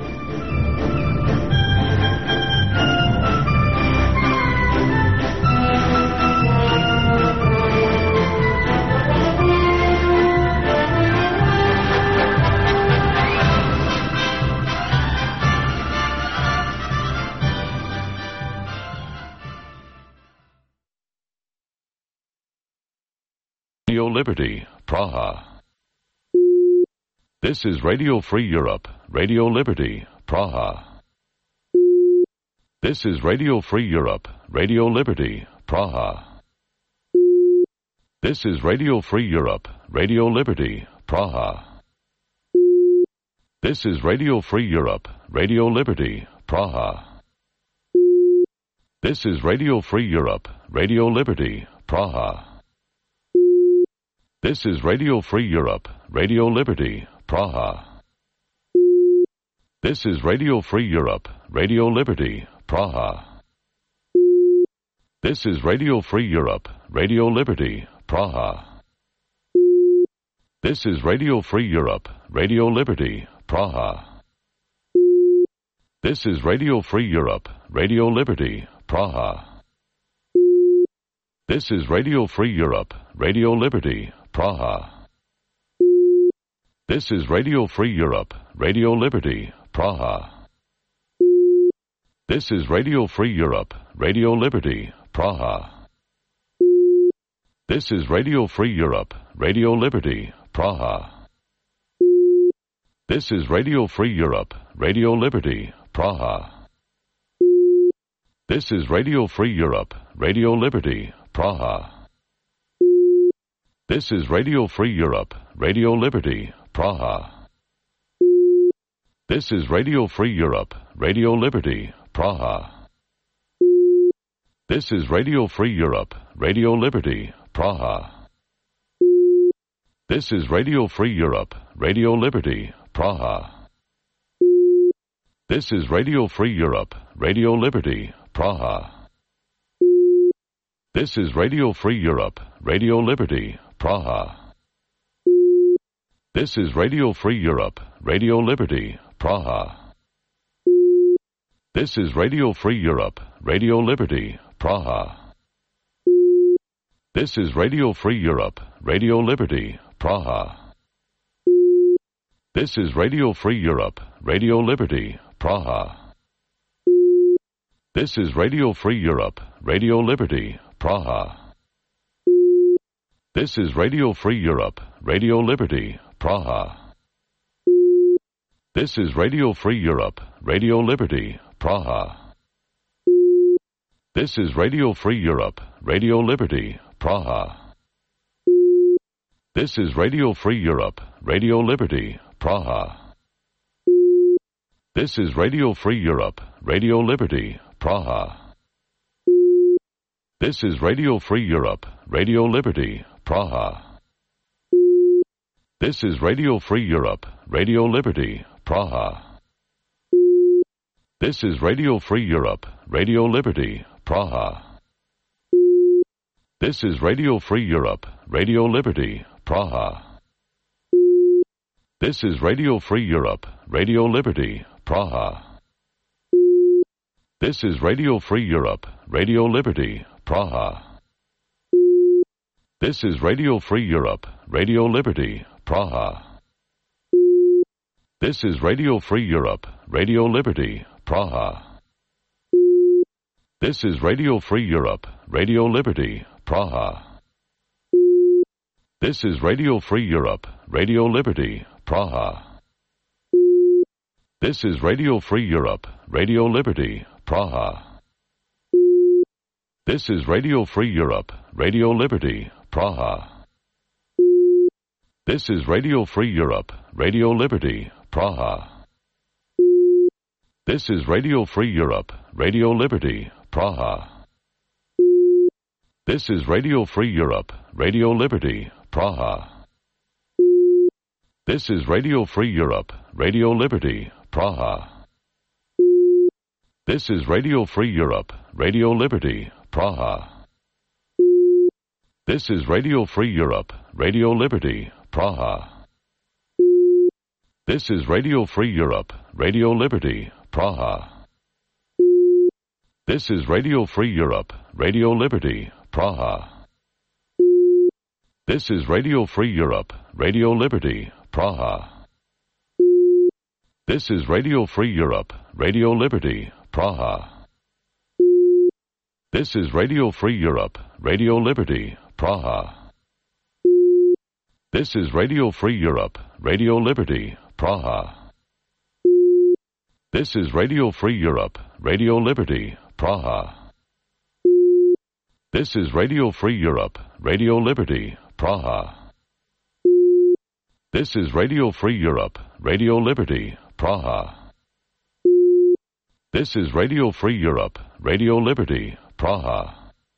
Radio Liberty, Praha. This is Radio Free Europe, Radio Liberty, Praha. This is Radio Free Europe, Radio Liberty, Praha. This is Radio Free Europe, Radio Liberty, Praha. This is Radio Free Europe, Radio Liberty, Praha. This is Radio Free Europe, Radio Liberty, Praha. This is Radio Free Europe, Radio Liberty, Praha. This is Radio Free Europe, Radio Liberty, Praha. This is Radio Free Europe, Radio Liberty, Praha. This is Radio Free Europe, Radio Liberty, Praha. This is Radio Free Europe, Radio Liberty, Praha. This is Radio Free Europe, Radio Liberty, Praha. This is Radio Free Europe, Radio Liberty, Praha. This is Radio Free Europe, Radio Liberty, Praha. This is Radio Free Europe, Radio Liberty, Praha. This is Radio Free Europe, Radio Liberty, Praha. This is Radio Free Europe, Radio Liberty, Praha. This is Radio Free Europe, Radio Liberty, Praha. This is Radio Free Europe, Radio Liberty, Praha. This is Radio Free Europe, Radio Liberty, Praha. This is Radio Free Europe, Radio Liberty, Praha. This is Radio Free Europe, Radio Liberty, Praha. This is Radio Free Europe, Radio Liberty, Praha. This is Radio Free Europe, Radio Liberty, Praha. This is Radio Free Europe, Radio Liberty, Praha. This is Radio Free Europe, Radio Liberty, Praha. This is Radio Free Europe, Radio Liberty, Praha. This is Radio Free Europe, Radio Liberty, Praha. This is Radio Free Europe, Radio Liberty, Praha. This is Radio Free Europe, Radio Liberty, Praha. This is Radio Free Europe, Radio Liberty, Praha. This is Radio Free Europe, Radio Liberty, Praha. This is Radio Free Europe, Radio Liberty, Praha. This is Radio Free Europe, Radio Liberty, Praha. This is Radio Free Europe, Radio Liberty, Praha. This is Radio Free Europe, Radio Liberty, Praha. This is Radio Free Europe, Radio Liberty, Praha. This is Radio Free Europe, Radio Liberty, Praha. This is Radio Free Europe, Radio Liberty, Praha. This is Radio Free Europe, Radio Liberty, Praha. This is Radio Free Europe, Radio Liberty, Praha. This is Radio Free Europe, Radio Liberty, Praha. This is Radio Free Europe, Radio Liberty, Praha. This is Radio Free Europe, Radio Liberty, Praha. This is Radio Free Europe, Radio Liberty, Praha. This is Radio Free Europe, Radio Liberty, Praha. This is Radio Free Europe, Radio Liberty, Praha. This is Radio Free Europe, Radio Liberty, Praha. This is Radio Free Europe, Radio Liberty, Praha. This is Radio Free Europe, Radio Liberty, Praha. This is Radio Free Europe, Radio Liberty, Praha. This is Radio Free Europe, Radio Liberty, Praha. This is Radio Free Europe, Radio Liberty, Praha. This is Radio Free Europe, Radio Liberty, Praha. This is Radio Free Europe, Radio Liberty, Praha. This is Radio Free Europe, Radio Liberty, Praha. This is Radio Free Europe, Radio Liberty, Praha. This is Radio Free Europe, Radio Liberty, Praha. This is Radio Free Europe, Radio Liberty, Praha. This is Radio Free Europe, Radio Liberty, Praha. This is Radio Free Europe, Radio Liberty, Praha.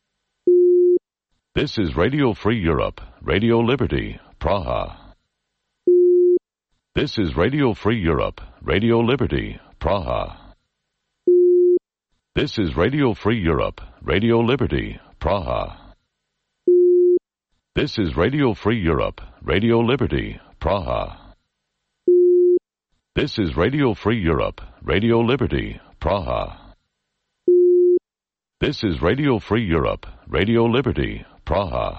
This is Radio Free Europe, Radio Liberty, Praha. This is Radio Free Europe, Radio Liberty, Praha. This is Radio Free Europe, Radio Liberty, Praha. This is Radio Free Europe, Radio Liberty, Praha. This is Radio Free Europe, Radio Liberty, Praha. This is Radio Free Europe, Radio Liberty, Praha.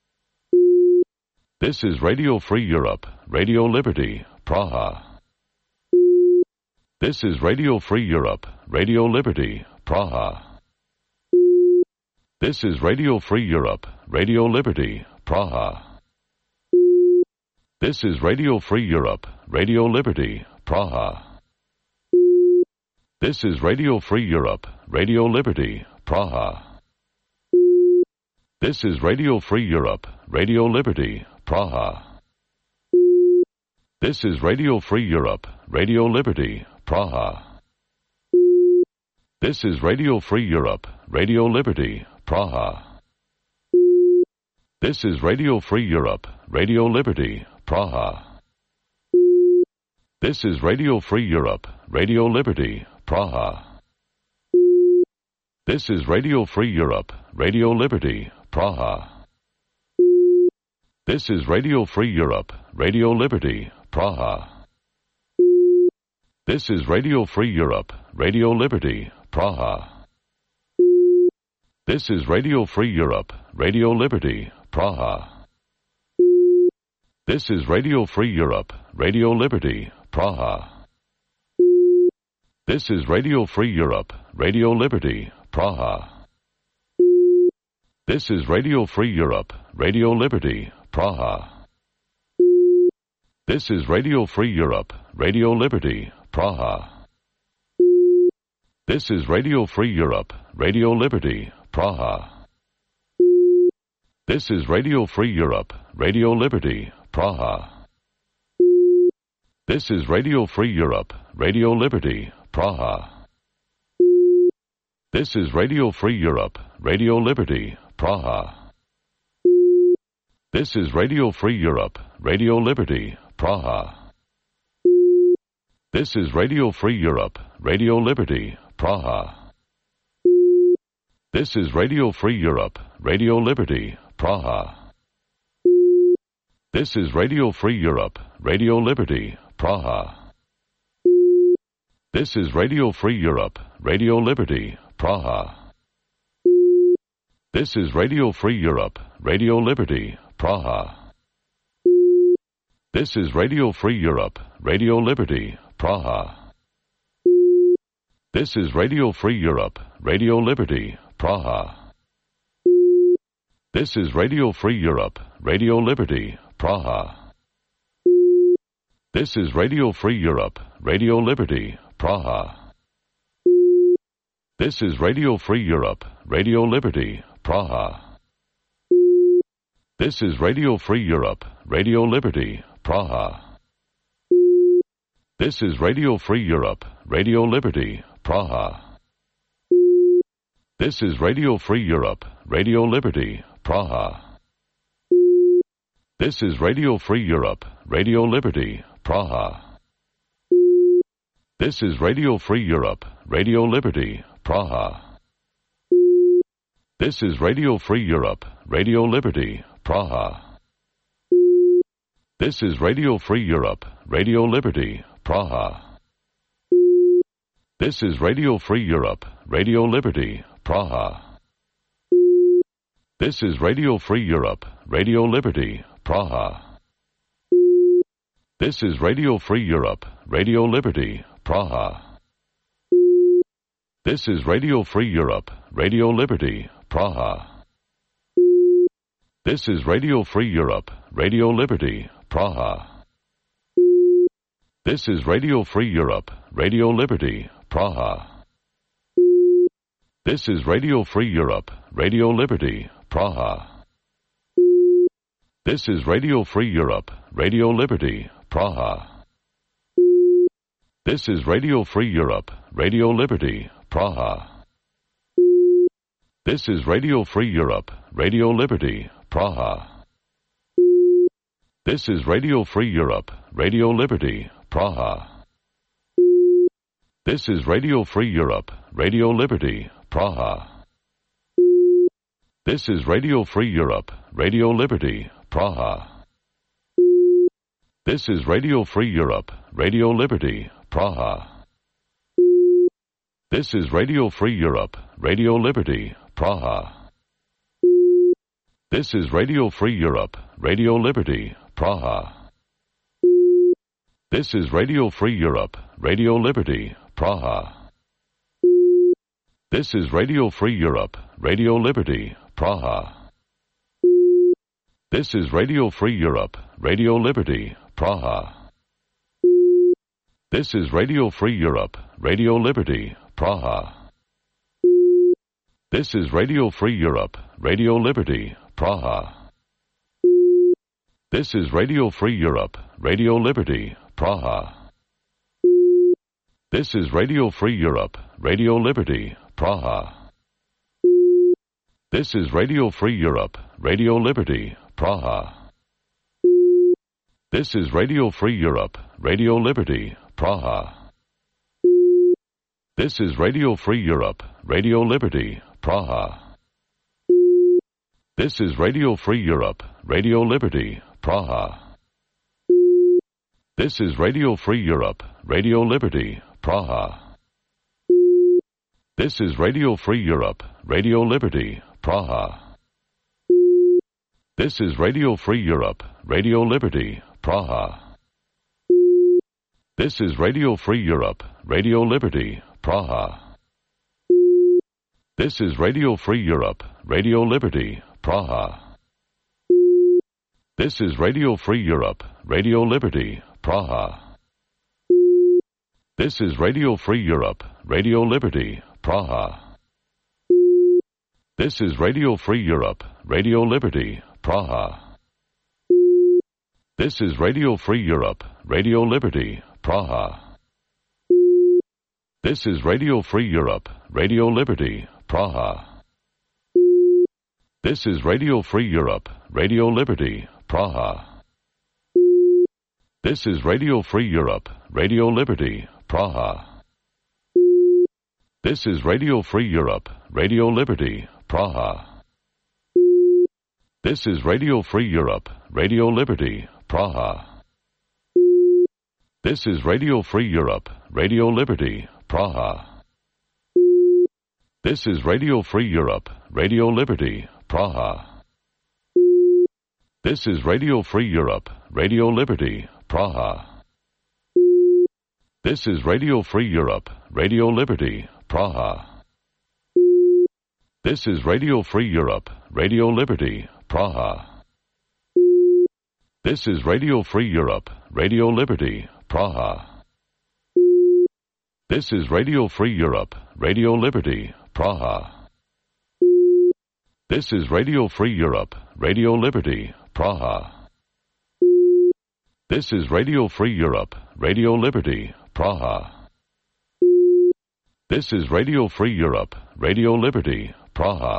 This is Radio Free Europe, Radio Liberty, Praha. This is Radio Free Europe, Radio Liberty, Praha. This is Radio Free Europe, Radio Liberty, Praha. This is Radio Free Europe, Radio Liberty, Praha. This is Radio Free Europe, Radio Liberty, Praha. This is Radio Free Europe, Radio Liberty, Praha. This is Radio Free Europe, Radio Liberty, Praha. This is Radio Free Europe, Radio Liberty, Praha. This is Radio Free Europe, Radio Liberty, Praha. This is Radio Free Europe, Radio Liberty, Praha. This is Radio Free Europe, Radio Liberty, Praha. This is Radio Free Europe, Radio Liberty, Praha. This is Radio Free Europe, Radio Liberty, Praha. This is Radio Free Europe, Radio Liberty, Praha. This is Radio Free Europe, Radio Liberty, Praha. This is Radio Free Europe, Radio Liberty, Praha. This is Radio Free Europe, Radio Liberty, Praha. This is Radio Free Europe, Radio Liberty, Praha. This is Radio Free Europe, Radio Liberty, Praha. This is Radio Free Europe, Radio Liberty, Praha. This is Radio Free Europe, Radio Liberty, Praha. This is Radio Free Europe, Radio Liberty, Praha. This is Radio Free Europe, Radio Liberty, Praha. This is Radio Free Europe, Radio Liberty, Praha. This is Radio Free Europe, Radio Liberty, Praha. This is Radio Free Europe, Radio Liberty, Praha. This is Radio Free Europe, Radio Liberty, Praha. This is Radio Free Europe, Radio Liberty, Praha. This is Radio Free Europe, Radio Liberty, Praha. This is Radio Free Europe, Radio Liberty, Praha. This is Radio Free Europe, Radio Liberty, Praha. This is Radio Free Europe, Radio Liberty, Praha. This is Radio Free Europe, Radio Liberty, Praha. This is Radio Free Europe, Radio Liberty, Praha. This is Radio Free Europe, Radio Liberty, Praha. This is Radio Free Europe, Radio Liberty, Praha. This is Radio Free Europe, Radio Liberty, Praha. This is Radio Free Europe, Radio Liberty, Praha. This is Radio Free Europe, Radio Liberty, Praha. This is Radio Free Europe, Radio Liberty, Praha. This is Radio Free Europe, Radio Liberty, Praha. This is Radio Free Europe, Radio Liberty, Praha. This is Radio Free Europe, Radio Liberty, Praha. This is Radio Free Europe, Radio Liberty, Praha. This is Radio Free Europe, Radio Liberty, Praha. This is Radio Free Europe, Radio Liberty, Praha. This is Radio Free Europe, Radio Liberty, Praha. This is Radio Free Europe, Radio Liberty, Praha. This is Radio Free Europe, Radio Liberty, Praha. This is Radio Free Europe, Radio Liberty, Praha. This is Radio Free Europe, Radio Liberty, Praha. This is Radio Free Europe, Radio Liberty, Praha. This is Radio Free Europe, Radio Liberty, Praha. This is Radio Free Europe, Radio Liberty, Praha. This is Radio Free Europe, Radio Liberty, Praha. This is Radio Free Europe, Radio Liberty, Praha. This is Radio Free Europe, Radio Liberty, Praha. This is Radio Free Europe, Radio Liberty, Praha. This is Radio Free Europe, Radio Liberty, Praha. This is Radio Free Europe, Radio Liberty, Praha. This is Radio Free Europe, Radio Liberty, Praha. This is Radio Free Europe, Radio Liberty, Praha. This is Radio Free Europe, Radio Liberty, Praha. This is Radio Free Europe, Radio Liberty, Praha. This is Radio Free Europe, Radio Liberty, Praha. This is Radio Free Europe, Radio Liberty, Praha. This is Radio Free Europe, Radio Liberty, Praha. This is Radio Free Europe, Radio Liberty, Praha. This is Radio Free Europe, Radio Liberty, Praha. This is Radio Free Europe, Radio Liberty, Praha. This is Radio Free Europe, Radio Liberty, Praha. This is Radio Free Europe, Radio Liberty, Praha. This is Radio Free Europe, Radio Liberty, Praha. This is Radio Free Europe, Radio Liberty, Praha. This is Radio Free Europe, Radio Liberty, Praha. This is Radio Free Europe, Radio Liberty, Praha. This is Radio Free Europe, Radio Liberty, Praha. This is Radio Free Europe, Radio Liberty, Praha. This is Radio Free Europe, Radio Liberty, Praha. This is Radio Free Europe, Radio Liberty, Praha. This is Radio Free Europe, Radio Liberty, Praha. This is Radio Free Europe, Radio Liberty, Praha. This is Radio Free Europe, Radio Liberty, Praha. This is Radio Free Europe, Radio Liberty, Praha. This is Radio Free Europe, Radio Liberty, Praha. This is Radio Free Europe, Radio Liberty, Praha. This is Radio Free Europe, Radio Liberty, Praha. This is Radio Free Europe, Radio Liberty, Praha. This is Radio Free Europe, Radio Liberty, Praha. This is Radio Free Europe, Radio Liberty, Praha. This is Radio Free Europe, Radio Liberty, Praha.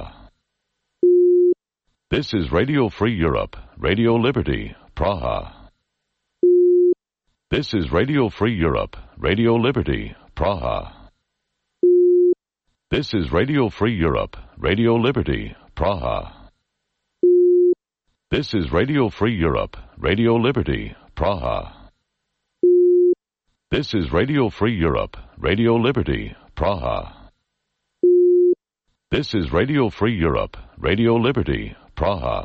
This is Radio Free Europe, Radio Liberty, Praha. This is Radio Free Europe, Radio Liberty, Praha. This is Radio Free Europe, Radio Liberty, Praha. This is Radio Free Europe, Radio Liberty, Praha. This is Radio Free Europe, Radio Liberty, Praha. This is Radio Free Europe, Radio Liberty, Praha.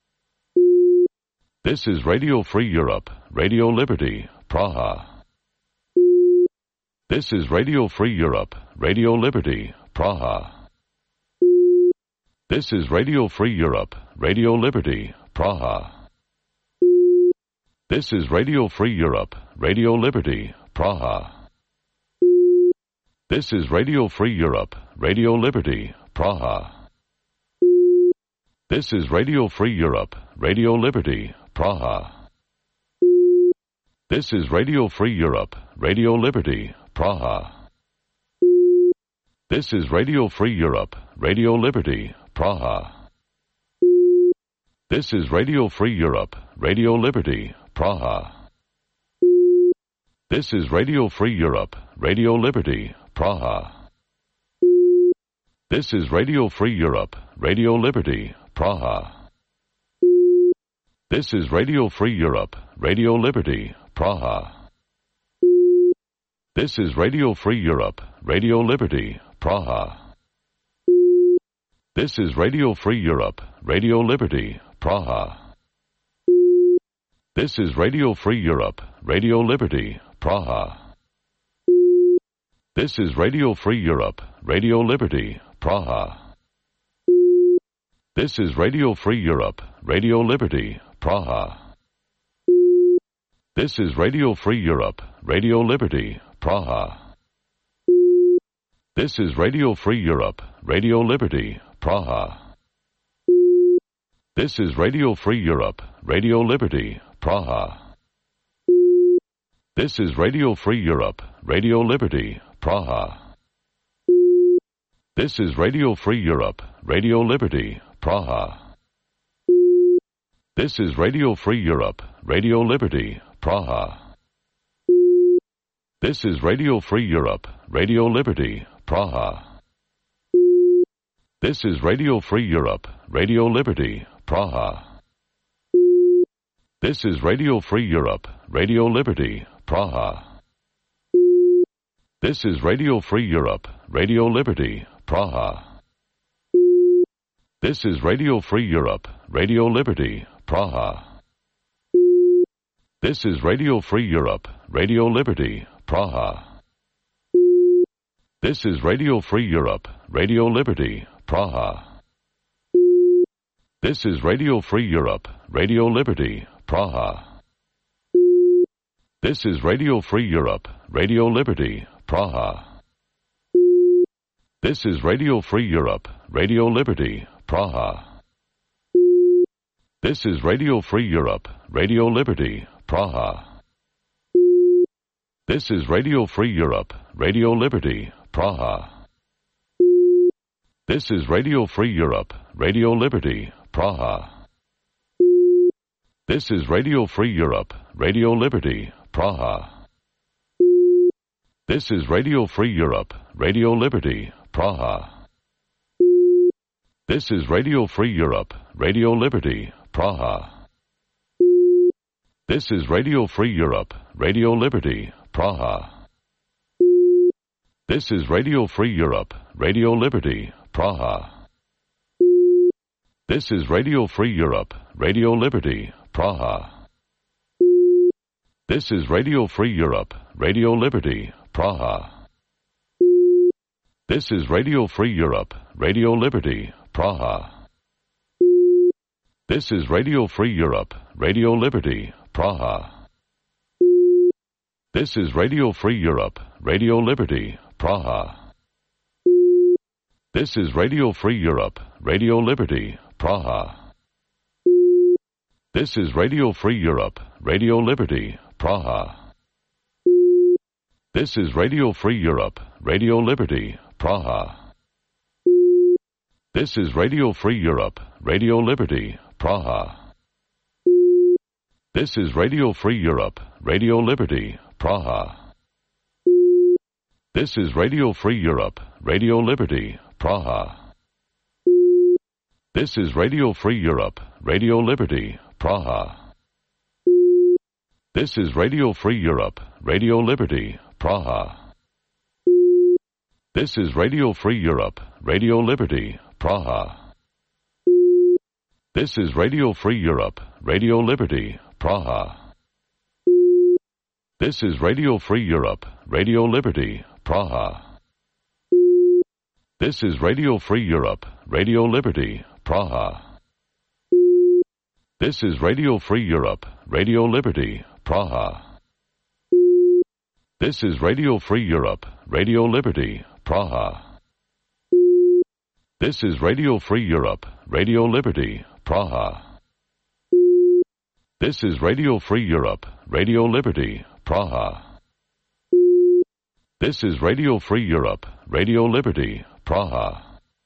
This is Radio Free Europe, Radio Liberty, Praha. This is Radio Free Europe, Radio Liberty, Praha. This is Radio Free Europe, Radio Liberty, Praha. This is Radio Free Europe, Radio Liberty, Praha. This is Radio Free Europe, Radio Liberty, Praha. This is Radio Free Europe, Radio Liberty, Praha. This is Radio Free Europe, Radio Liberty, Praha. This is Radio Free Europe, Radio Liberty, Praha. This is Radio Free Europe, Radio Liberty, Praha. This is Radio Free Europe, Radio Liberty, Praha. This is Radio Free Europe, Radio Liberty, Praha. This is Radio Free Europe, Radio Liberty, Praha. This is Radio Free Europe, Radio Liberty, Praha. This is Radio Free Europe, Radio Liberty, Praha. This is Radio Free Europe, Radio Liberty, Praha. This is Radio Free Europe, Radio Liberty, Praha. This is Radio Free Europe, Radio Liberty, Praha. This is Radio Free Europe, Radio Liberty, Praha. This is Radio Free Europe, Radio Liberty, Praha. This is Radio Free Europe, Radio Liberty, Praha. This is Radio Free Europe, Radio Liberty, Praha. This is Radio Free Europe, Radio Liberty, Praha. This is Radio Free Europe, Radio Liberty, Praha. This is Radio Free Europe, Radio Liberty, Praha. This is Radio Free Europe, Radio Liberty, Praha. This is Radio Free Europe, Radio Liberty, Praha. This is Radio Free Europe, Radio Liberty, Praha. This is Radio Free Europe, Radio Liberty, Praha. This is Radio Free Europe, Radio Liberty, Praha. This is Radio Free Europe, Radio Liberty, Praha. This is Radio Free Europe, Radio Liberty, Praha. This is Radio Free Europe, Radio Liberty, Praha. This is Radio Free Europe, Radio Liberty, Praha. This is Radio Free Europe, Radio Liberty, Praha. This is Radio Free Europe, Radio Liberty, Praha. This is Radio Free Europe, Radio Liberty, Praha. This is Radio Free Europe, Radio Liberty, Praha. This is Radio Free Europe, Radio Liberty, Praha. This is Radio Free Europe, Radio Liberty, Praha. This is Radio Free Europe, Radio Liberty, Praha. This is Radio Free Europe, Radio Liberty, Praha. This is Radio Free Europe, Radio Liberty, Praha. This is Radio Free Europe, Radio Liberty, Praha. This is Radio Free Europe, Radio Liberty, Praha. This is Radio Free Europe, Radio Liberty, Praha. This is Radio Free Europe, Radio Liberty, Praha. This is Radio Free Europe, Radio Liberty, Praha. This is Radio Free Europe, Radio Liberty, Praha. This is Radio Free Europe, Radio Liberty, Praha. This is Radio Free Europe, Radio Liberty, Praha. This is Radio Free Europe, Radio Liberty, Praha. This is Radio Free Europe, Radio Liberty, Praha. This is Radio Free Europe, Radio Liberty, Praha. This is Radio Free Europe, Radio Liberty, Praha. This is Radio Free Europe, Radio Liberty, Praha. This is Radio Free Europe, Radio Liberty, Praha. This is Radio Free Europe, Radio Liberty, Praha. This is Radio Free Europe, Radio Liberty, Praha. This is Radio Free Europe, Radio Liberty, Praha. This is Radio Free Europe, Radio Liberty, Praha. This is Radio Free Europe, Radio Liberty, Praha. This is Radio Free Europe, Radio Liberty, Praha. This is Radio Free Europe, Radio Liberty, Praha.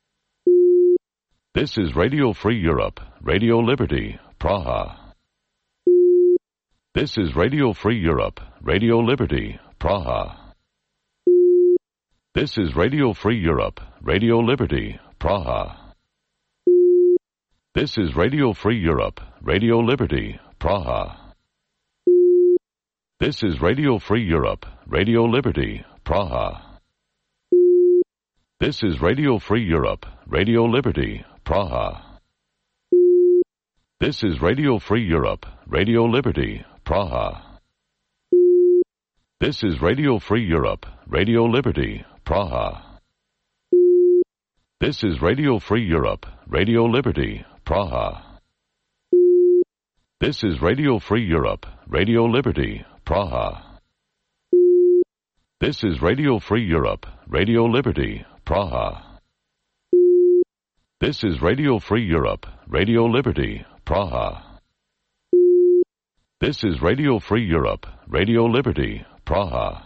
This is Radio Free Europe, Radio Liberty, Praha. This is Radio Free Europe, Radio Liberty, Praha. This is Radio Free Europe, Radio Liberty, Praha. This is Radio Free Europe, Radio Liberty, Praha. This is Radio Free Europe, Radio Liberty, Praha. This is Radio Free Europe, Radio Liberty, Praha. This is Radio Free Europe, Radio Liberty, Praha. This is Radio Free Europe, Radio Liberty, Praha. This is Radio Free Europe, Radio Liberty, Praha. This is Radio Free Europe, Radio Liberty, Praha. This is Radio Free Europe, Radio Liberty, Praha. This is Radio Free Europe, Radio Liberty, Praha. This is Radio Free Europe, Radio Liberty, Praha.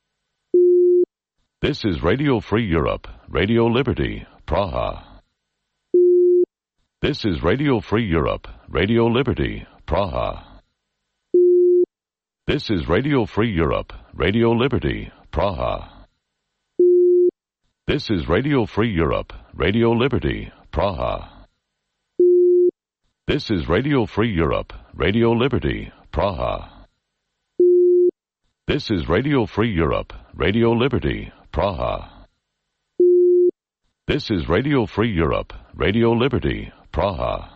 This is Radio Free Europe, Radio Liberty, Praha. This is Radio Free Europe, Radio Liberty, Praha. This is Radio Free Europe, Radio Liberty, Praha. This is Radio Free Europe, Radio Liberty, Praha. This is Radio Free Europe, Radio Liberty, Praha. This is Radio Free Europe, Radio Liberty, Praha. This is Radio Free Europe, Radio Liberty, Praha.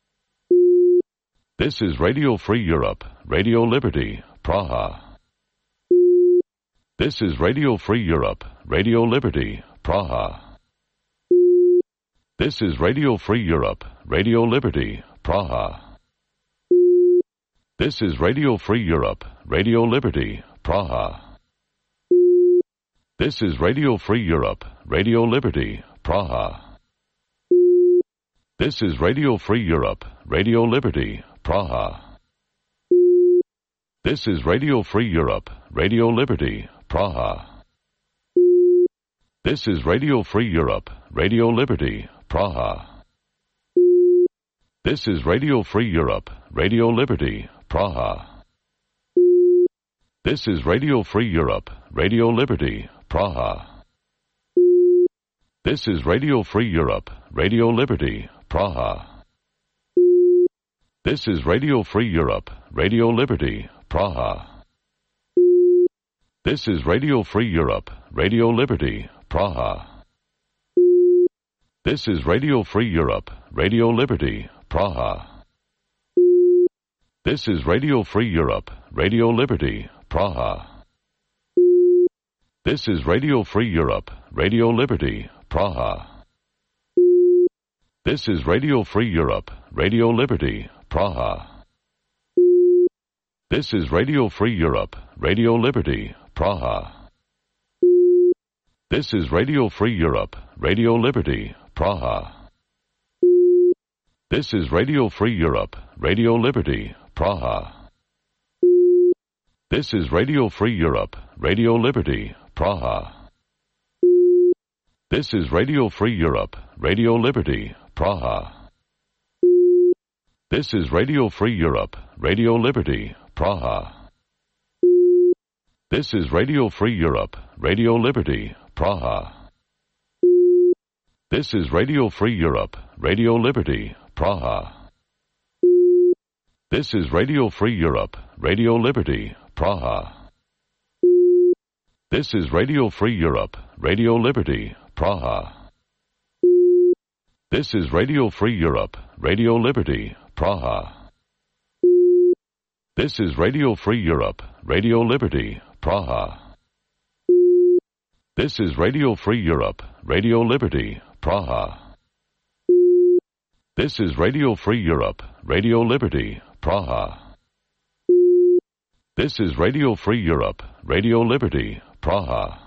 This is Radio Free Europe, Radio Liberty, Praha. This is Radio Free Europe, Radio Liberty, Praha. This is Radio Free Europe, Radio Liberty, Praha. This is Radio Free Europe, Radio Liberty, Praha. This is Radio Free Europe, Radio Liberty, Praha. This is Radio Free Europe, Radio Liberty, Praha. This is Radio Free Europe, Radio Liberty, Praha. This is Radio Free Europe, Radio Liberty, Praha. This is Radio Free Europe, Radio Liberty, Praha. This is Radio Free Europe, Radio Liberty, Praha. This is Radio Free Europe, Radio Liberty, Praha. This is Radio Free Europe, Radio Liberty, Praha. This is Radio Free Europe, Radio Liberty, Praha. This is Radio Free Europe, Radio Liberty, Praha. This is Radio Free Europe, Radio Liberty, Praha. This is Radio Free Europe, Radio Liberty, Praha. This is Radio Free Europe, Radio Liberty, Praha. This is Radio Free Europe, Radio Liberty, Praha. This is Radio Free Europe, Radio Liberty, Praha. This is Radio Free Europe, Radio Liberty, Praha. This is Radio Free Europe, Radio Liberty, Praha. This is Radio Free Europe, Radio Liberty, Praha. This is Radio Free Europe, Radio Liberty, Praha. This is Radio Free Europe, Radio Liberty, Praha. This is Radio Free Europe, Radio Liberty, Praha. This is Radio Free Europe, Radio Liberty, Praha. This is Radio Free Europe, Radio Liberty, Praha. This is Radio Free Europe, Radio Liberty, Praha. This is Radio Free Europe, Radio Liberty, Praha. This is Radio Free Europe, Radio Liberty, Praha. This is Radio Free Europe, Radio Liberty, Praha. This is Radio Free Europe, Radio Liberty, Praha.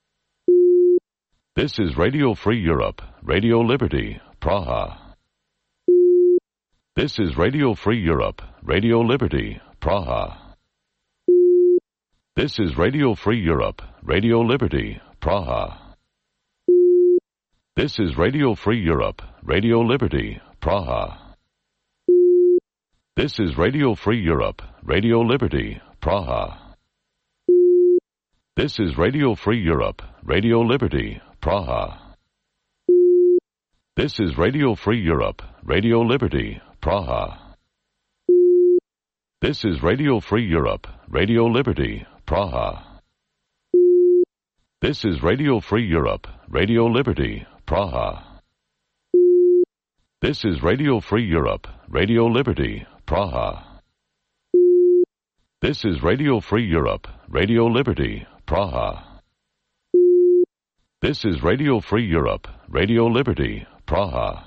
This is Radio Free Europe, Radio Liberty, Praha. This is Radio Free Europe, Radio Liberty, Praha. This is Radio Free Europe, Radio Liberty, Praha. This is Radio Free Europe, Radio Liberty, Praha. This is Radio Free Europe, Radio Liberty, Praha. This is Radio Free Europe, Radio Liberty, Praha. This is Radio Free Europe, Radio Liberty, Praha. This is Radio Free Europe, Radio Liberty, Praha. This is Radio Free Europe, Radio Liberty, Praha. This is Radio Free Europe, Radio Liberty, Praha. This is Radio Free Europe, Radio Liberty, Praha. This is Radio Free Europe, Radio Liberty, Praha.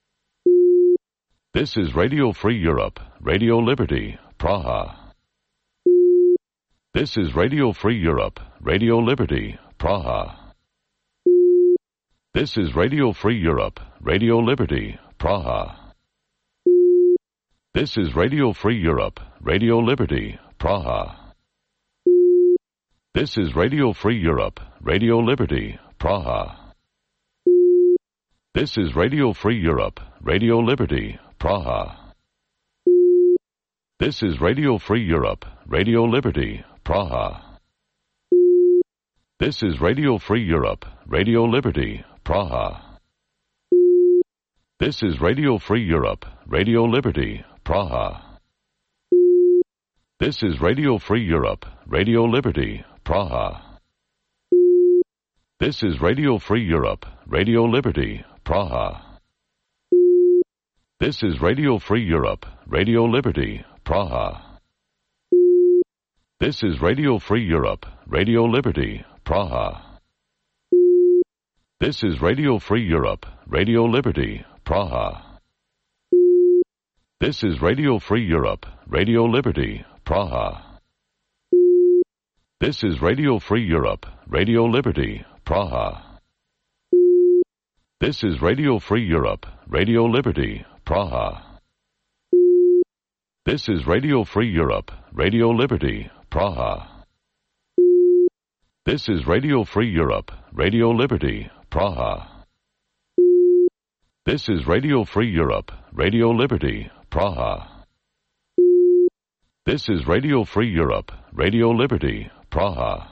This is Radio Free Europe, Radio Liberty, Praha. This is Radio Free Europe, Radio Liberty, Praha. This is Radio Free Europe, Radio Liberty, Praha. This is Radio Free Europe, Radio Liberty, Praha. This is Radio Free Europe, Radio Liberty, Praha. This is Radio Free Europe, Radio Liberty, Praha. This is Radio Free Europe, Radio Liberty, Praha. This is Radio Free Europe, Radio Liberty, Praha. This is Radio Free Europe, Radio Liberty, Praha. This is Radio Free Europe, Radio Liberty, Praha. This is Radio Free Europe, Radio Liberty, Praha. This is Radio Free Europe, Radio Liberty, Praha. This is Radio Free Europe, Radio Liberty, Praha. This is Radio Free Europe, Radio Liberty, Praha. This is Radio Free Europe, Radio Liberty, Praha. This is Radio Free Europe, Radio Liberty, Praha. This is Radio Free Europe, Radio Liberty, Praha. This is Radio Free Europe, Radio Liberty, Praha. This is Radio Free Europe, Radio Liberty, Praha. This is Radio Free Europe, Radio Liberty, Praha. This is Radio Free Europe, Radio Liberty, Praha.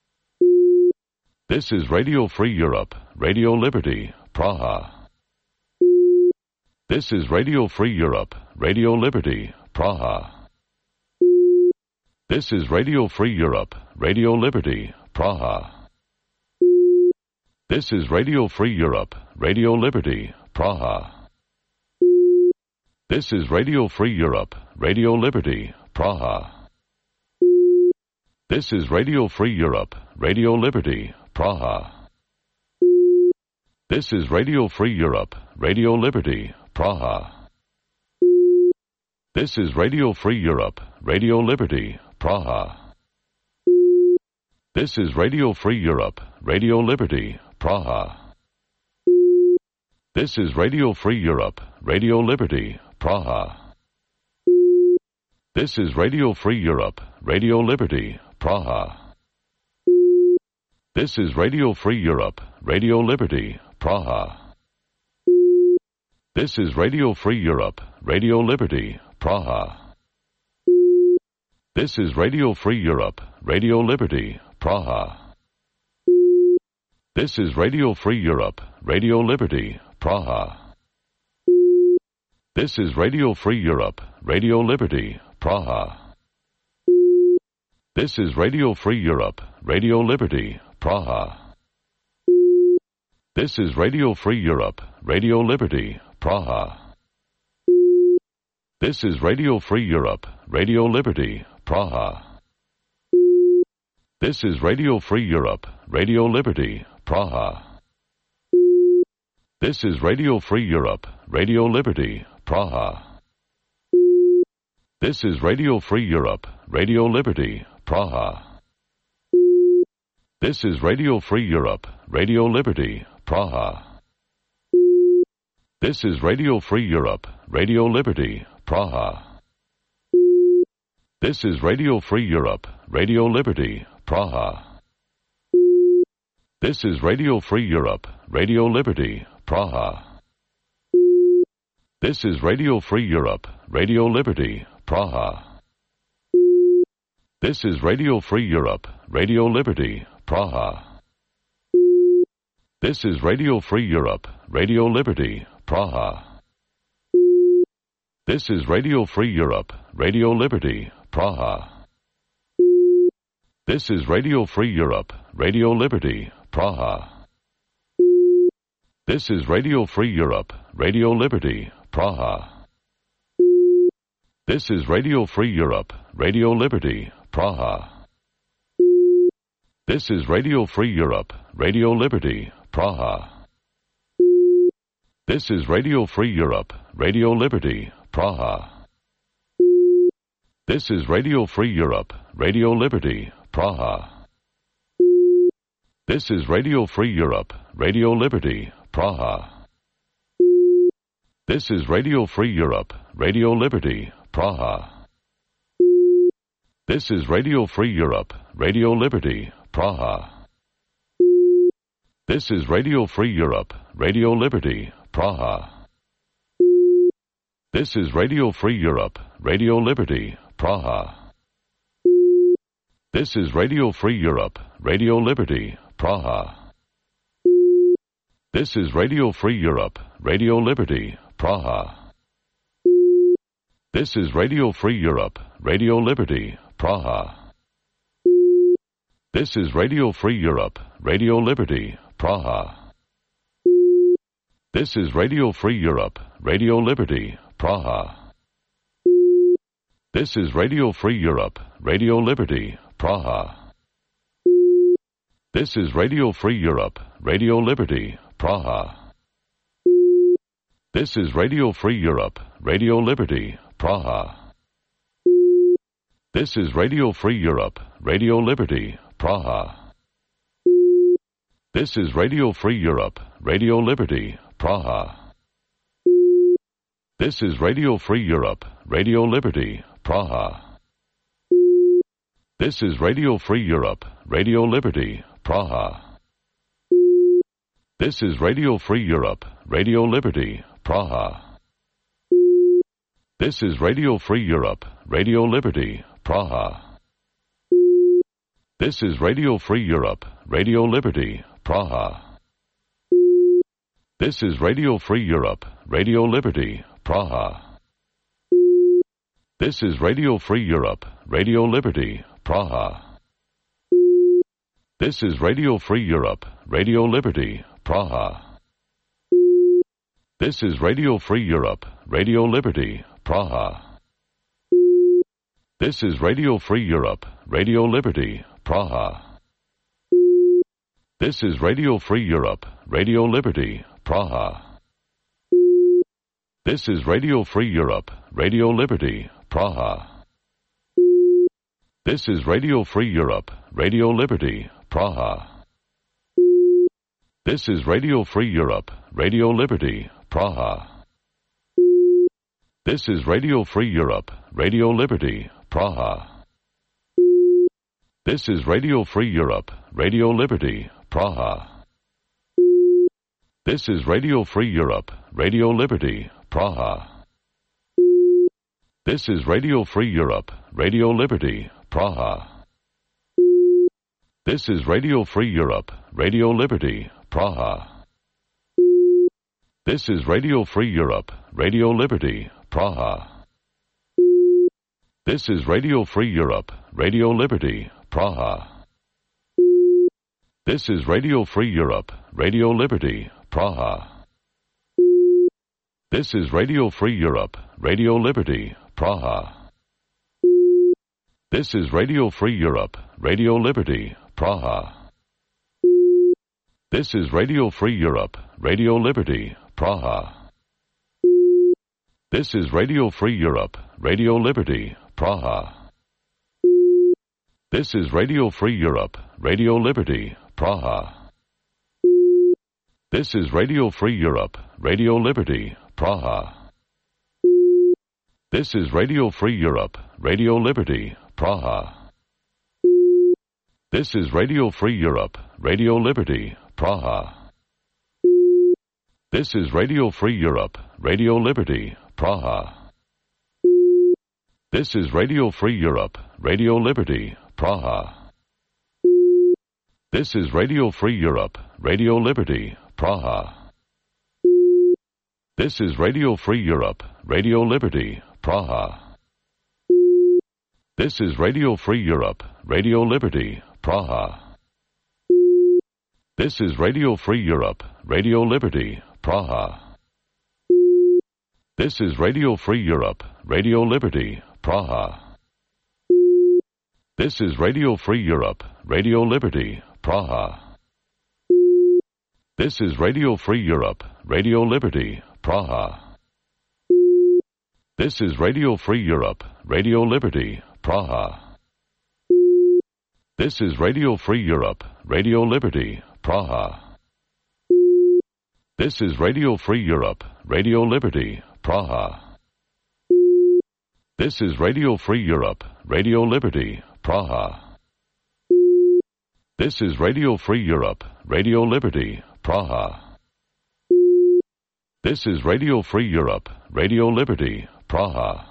This is Radio Free Europe, Radio Liberty, Praha. This is Radio Free Europe, Radio Liberty, Praha. This is Radio Free Europe, Radio Liberty, Praha. This is Radio Free Europe, Radio Liberty, Praha. This is Radio Free Europe, Radio Liberty, Praha. This is Radio Free Europe, Radio Liberty, Praha. This is Radio Free Europe, Radio Liberty, Praha. This is Radio Free Europe, Radio Liberty, Praha. This is Radio Free Europe, Radio Liberty, Praha. This is Radio Free Europe, Radio Liberty, Praha. This is Radio Free Europe, Radio Liberty, Praha. This is Radio Free Europe, Radio Liberty, Praha. This is Radio Free Europe, Radio Liberty, Praha. This is Radio Free Europe, Radio Liberty, Praha. This is Radio Free Europe, Radio Liberty, Praha. This is Radio Free Europe, Radio Liberty, Praha. This is Radio Free Europe, Radio Liberty, Praha. This is Radio Free Europe, Radio Liberty, Praha. This is Radio Free Europe, Radio Liberty, Praha. This is Radio Free Europe, Radio Liberty, Praha. This is Radio Free Europe, Radio Liberty, Praha. This is Radio Free Europe, Radio Liberty, Praha. This is Radio Free Europe, Radio Liberty, Praha. This is Radio Free Europe, Radio Liberty, Praha. This is Radio Free Europe, Radio Liberty, Praha. This is Radio Free Europe, Radio Liberty, Praha. This is Radio Free Europe, Radio Liberty, Praha. This is Radio Free Europe, Radio Liberty, Praha. This is Radio Free Europe, Radio Liberty, Praha. This is Radio Free Europe, Radio Liberty, Praha. This is Radio Free Europe, Radio Liberty, Praha. This is Radio Free Europe, Radio Liberty, Praha. This is Radio Free Europe, Radio Liberty, Praha. This is Radio Free Europe, Radio Liberty, Praha. This is Radio Free Europe, Radio Liberty, Praha. This is Radio Free Europe, Radio Liberty, Praha. This is Radio Free Europe, Radio Liberty, Praha. This is Radio Free Europe, Radio Liberty, Praha. This is Radio Free Europe, Radio Liberty, Praha. This is Radio Free Europe, Radio Liberty, Praha. This is Radio Free Europe, Radio Liberty, Praha. This is Radio Free Europe, Radio Liberty, Praha. This is Radio Free Europe, Radio Liberty, Praha. This is Radio Free Europe, Radio Liberty, Praha. This is Radio Free Europe, Radio Liberty, Praha. This is Radio Free Europe, Radio Liberty, Praha. This is Radio Free Europe, Radio Liberty, Praha. This is Radio Free Europe, Radio Liberty, Praha. This is Radio Free Europe, Radio Liberty, Praha. This is Radio Free Europe, Radio Liberty, Praha. This is Radio Free Europe, Radio Liberty, Praha. This is Radio Free Europe, Radio Liberty, Praha. This is Radio Free Europe, Radio Liberty, Praha. This is Radio Free Europe, Radio Liberty, Praha. This is Radio Free Europe, Radio Liberty, Praha. This is Radio Free Europe, Radio Liberty, Praha. This is Radio Free Europe, Radio Liberty, Praha. This is Radio Free Europe, Radio Liberty, Praha. This is Radio Free Europe, Radio Liberty, Praha. This is Radio Free Europe, Radio Liberty, Praha. This is Radio Free Europe, Radio Liberty, Praha. This is Radio Free Europe, Radio Liberty, Praha. This is Radio Free Europe, Radio Liberty, Praha. This is Radio Free Europe, Radio Liberty, Praha. This is Radio Free Europe, Radio Liberty, Praha. This is Radio Free Europe, Radio Liberty, Praha. This is Radio Free Europe, Radio Liberty, Praha. This is Radio Free Europe, Radio Liberty, Praha. This is Radio Free Europe, Radio Liberty, Praha. This is Radio Free Europe, Radio Liberty, Praha. This is Radio Free Europe, Radio Liberty, Praha. This is Radio Free Europe, Radio Liberty, Praha. This is Radio Free Europe, Radio Liberty, Praha. This is Radio Free Europe, Radio Liberty, Praha. This is Radio Free Europe, Radio Liberty, Praha. This is Radio Free Europe, Radio Liberty, Praha. This is Radio Free Europe, Radio Liberty, Praha. This is Radio Free Europe, Radio Liberty, Praha. This is Radio Free Europe, Radio Liberty, Praha. This is Radio Free Europe, Radio Liberty, Praha. This is Radio Free Europe, Radio Liberty, Praha. This is Radio Free Europe, Radio Liberty, Praha. This is Radio Free Europe, Radio Liberty, Praha. This is Radio Free Europe, Radio Liberty, Praha. This is Radio Free Europe, Radio Liberty, Praha. This is Radio Free Europe, Radio Liberty, Praha. This is Radio Free Europe, Radio Liberty, Praha. This is Radio Free Europe, Radio Liberty, Praha. This is Radio Free Europe, Radio Liberty, Praha. This is Radio Free Europe, Radio Liberty, Praha. This is Radio Free Europe, Radio Liberty, Praha. This is Radio Free Europe, Radio Liberty, Praha. This is Radio Free Europe, Radio Liberty, Praha. This is Radio Free Europe, Radio Liberty, Praha. This is Radio Free Europe, Radio Liberty, Praha. This is Radio Free Europe, Radio Liberty, Praha.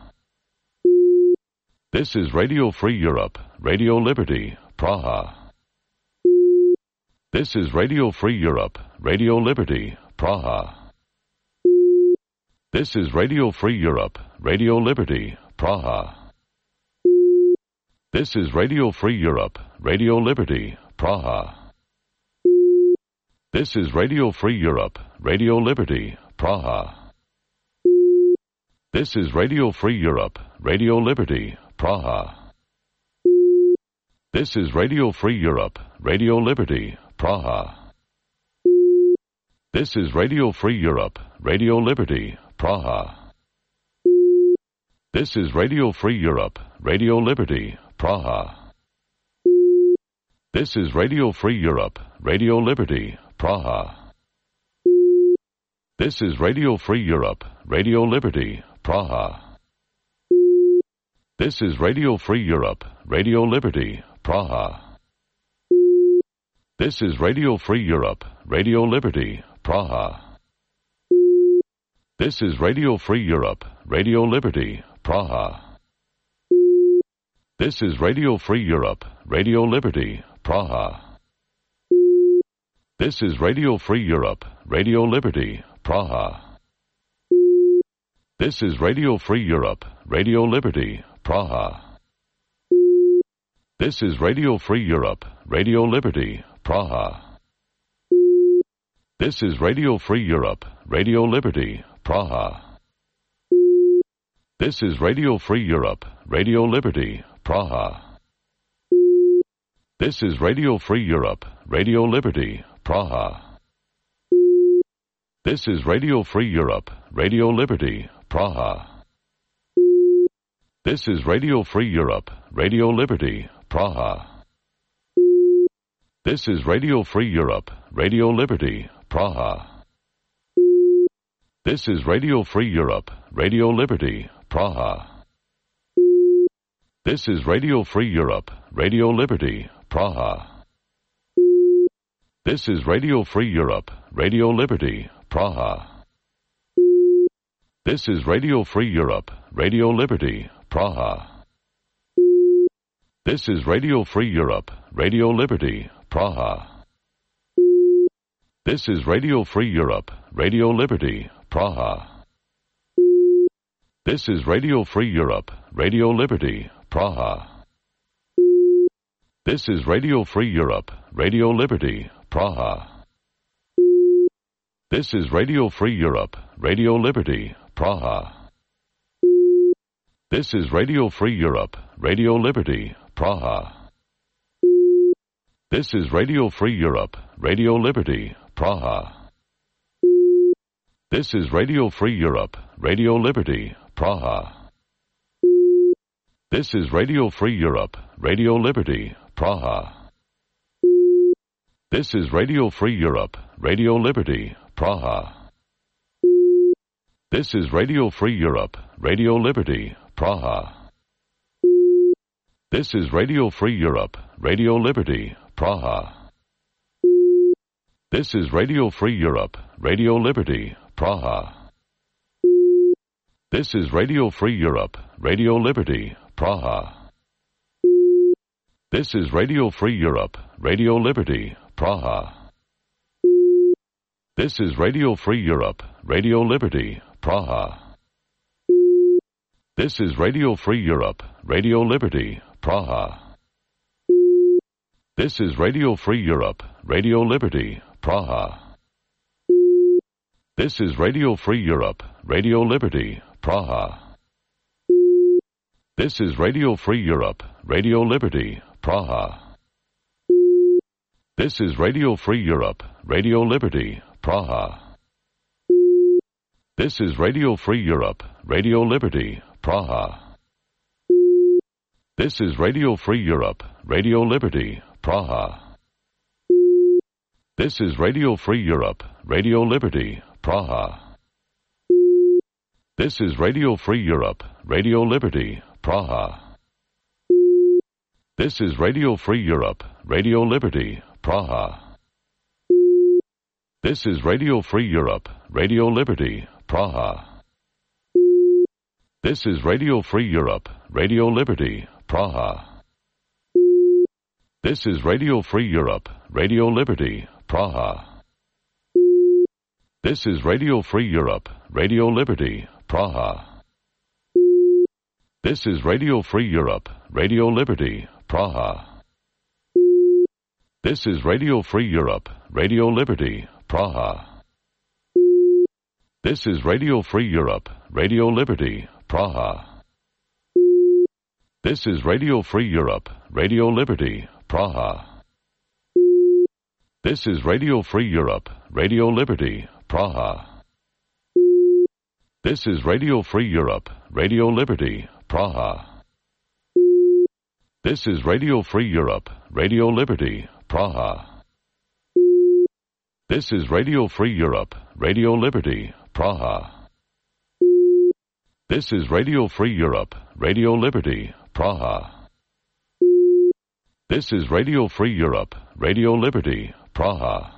This is Radio Free Europe, Radio Liberty, Praha. This is Radio Free Europe, Radio Liberty, Praha. This is Radio Free Europe, Radio Liberty, Praha. This is Radio Free Europe, Radio Liberty, Praha. This is Radio Free Europe, Radio Liberty, Praha. This is Radio Free Europe, Radio Liberty, Praha. This is Radio Free Europe, Radio Liberty, Praha. This is Radio Free Europe, Radio Liberty, Praha. This is Radio Free Europe, Radio Liberty, Praha. This is Radio Free Europe, Radio Liberty, Praha. This is Radio Free Europe, Radio Liberty, Praha. This is Radio Free Europe, Radio Liberty, Praha. This is Radio Free Europe, Radio Liberty, Praha. This is Radio Free Europe, Radio Liberty, Praha. This is Radio Free Europe, Radio Liberty, Praha. This is Radio Free Europe, Radio Liberty, Praha. This is Radio Free Europe, Radio Liberty, Praha. This is Radio Free Europe, Radio Liberty, Praha. This is Radio Free Europe, Radio Liberty, Praha. This is Radio Free Europe, Radio Liberty, Praha. This is Radio Free Europe, Radio Liberty, Praha. This is Radio Free Europe, Radio Liberty, Praha. This is Radio Free Europe, Radio Liberty, Praha. This is Radio Free Europe, Radio Liberty, Praha. This is Radio Free Europe, Radio Liberty, Praha. This is Radio Free Europe, Radio Liberty, Praha. This is Radio Free Europe, Radio Liberty, Praha. This is Radio Free Europe, Radio Liberty, Praha. This is Radio Free Europe, Radio Liberty, Praha. This is Radio Free Europe, Radio Liberty, Praha. This is Radio Free Europe, Radio Liberty, Praha. This is Radio Free Europe, Radio Liberty, Praha. This is Radio Free Europe, Radio Liberty, Praha. This is Radio Free Europe, Radio Liberty, Praha. This is Radio Free Europe, Radio Liberty, Praha. This is Radio Free Europe, Radio Liberty, Praha. This is Radio Free Europe, Radio Liberty, Praha. This is Radio Free Europe, Radio Liberty, Praha. This is Radio Free Europe, Radio Liberty, Praha. This is Radio Free Europe, Radio Liberty, Praha. This is Radio Free Europe, Radio Liberty, Praha. This is Radio Free Europe, Radio Liberty, Praha. This is Radio Free Europe, Radio Liberty, Praha. This is Radio Free Europe, Radio Liberty, Praha. This is Radio Free Europe, Radio Liberty, Praha. This is Radio Free Europe, Radio Liberty, Praha. This is Radio Free Europe, Radio Liberty, Praha. This is Radio Free Europe, Radio Liberty, Praha. This is Radio Free Europe, Radio Liberty, Praha. This is Radio Free Europe, Radio Liberty, Praha. This is Radio Free Europe, Radio Liberty, Praha. This is Radio Free Europe, Radio Liberty, Praha. This is Radio Free Europe, Radio Liberty, Praha. This is Radio Free Europe, Radio Liberty, Praha. This is Radio Free Europe, Radio Liberty, Praha. This is Radio Free Europe, Radio Liberty, Praha. This is Radio Free Europe, Radio Liberty, Praha. This is Radio Free Europe, Radio Liberty, Praha. This is Radio Free Europe, Radio Liberty, Praha. This is Radio Free Europe, Radio Liberty, Praha. This is Radio Free Europe, Radio Liberty, Praha. This is Radio Free Europe, Radio Liberty, Praha. This is Radio Free Europe, Radio Liberty, Praha. This is Radio Free Europe, Radio Liberty, Praha. This is Radio Free Europe, Radio Liberty, Praha. This is Radio Free Europe, Radio Liberty, Praha. This is Radio Free Europe, Radio Liberty, Praha. This is Radio Free Europe, Radio Liberty, Praha.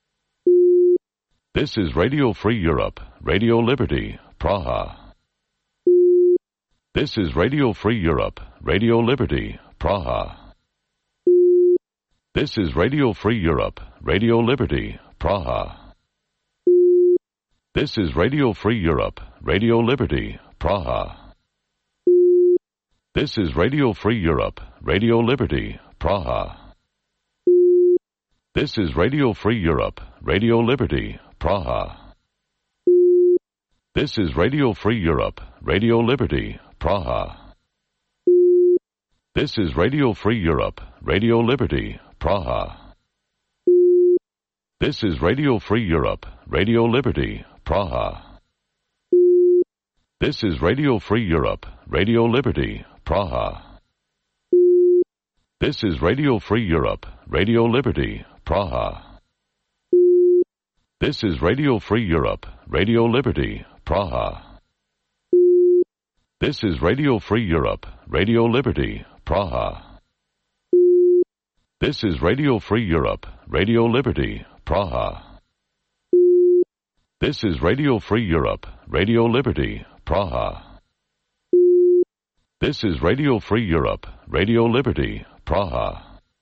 This is Radio Free Europe, Radio Liberty, Praha. This is Radio Free Europe, Radio Liberty, Praha. This is Radio Free Europe, Radio Liberty, Praha. This is Radio Free Europe, Radio Liberty, Praha. This is Radio Free Europe, Radio Liberty, Praha. This is Radio Free Europe, Radio Liberty, Praha. This is Radio Free Europe, Radio Liberty, Praha. This is Radio Free Europe, Radio Liberty, Praha. This is Radio Free Europe, Radio Liberty, Praha. This is Radio Free Europe, Radio Liberty, Praha. This is Radio Free Europe, Radio Liberty, Praha. This is Radio Free Europe, Radio Liberty, Praha. This is Radio Free Europe, Radio Liberty, Praha. This is Radio Free Europe, Radio Liberty, Praha. This is Radio Free Europe, Radio Liberty, Praha. This is Radio Free Europe, Radio Liberty, Praha.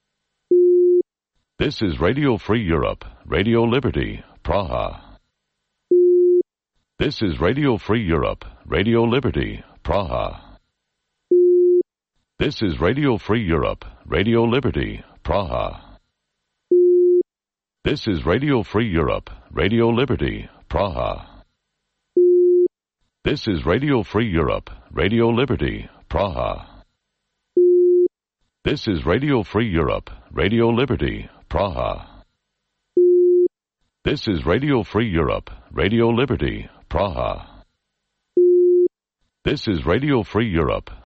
This is Radio Free Europe, Radio Liberty, Praha. This is Radio Free Europe, Radio Liberty, Praha. This is Radio Free Europe, Radio Liberty, Praha. This is Radio Free Europe, Radio Liberty, Praha. This is Radio Free Europe, Radio Liberty, Praha. This is Radio Free Europe, Radio Liberty, Praha. This is Radio Free Europe, Radio Liberty, Praha. This is Radio Free Europe,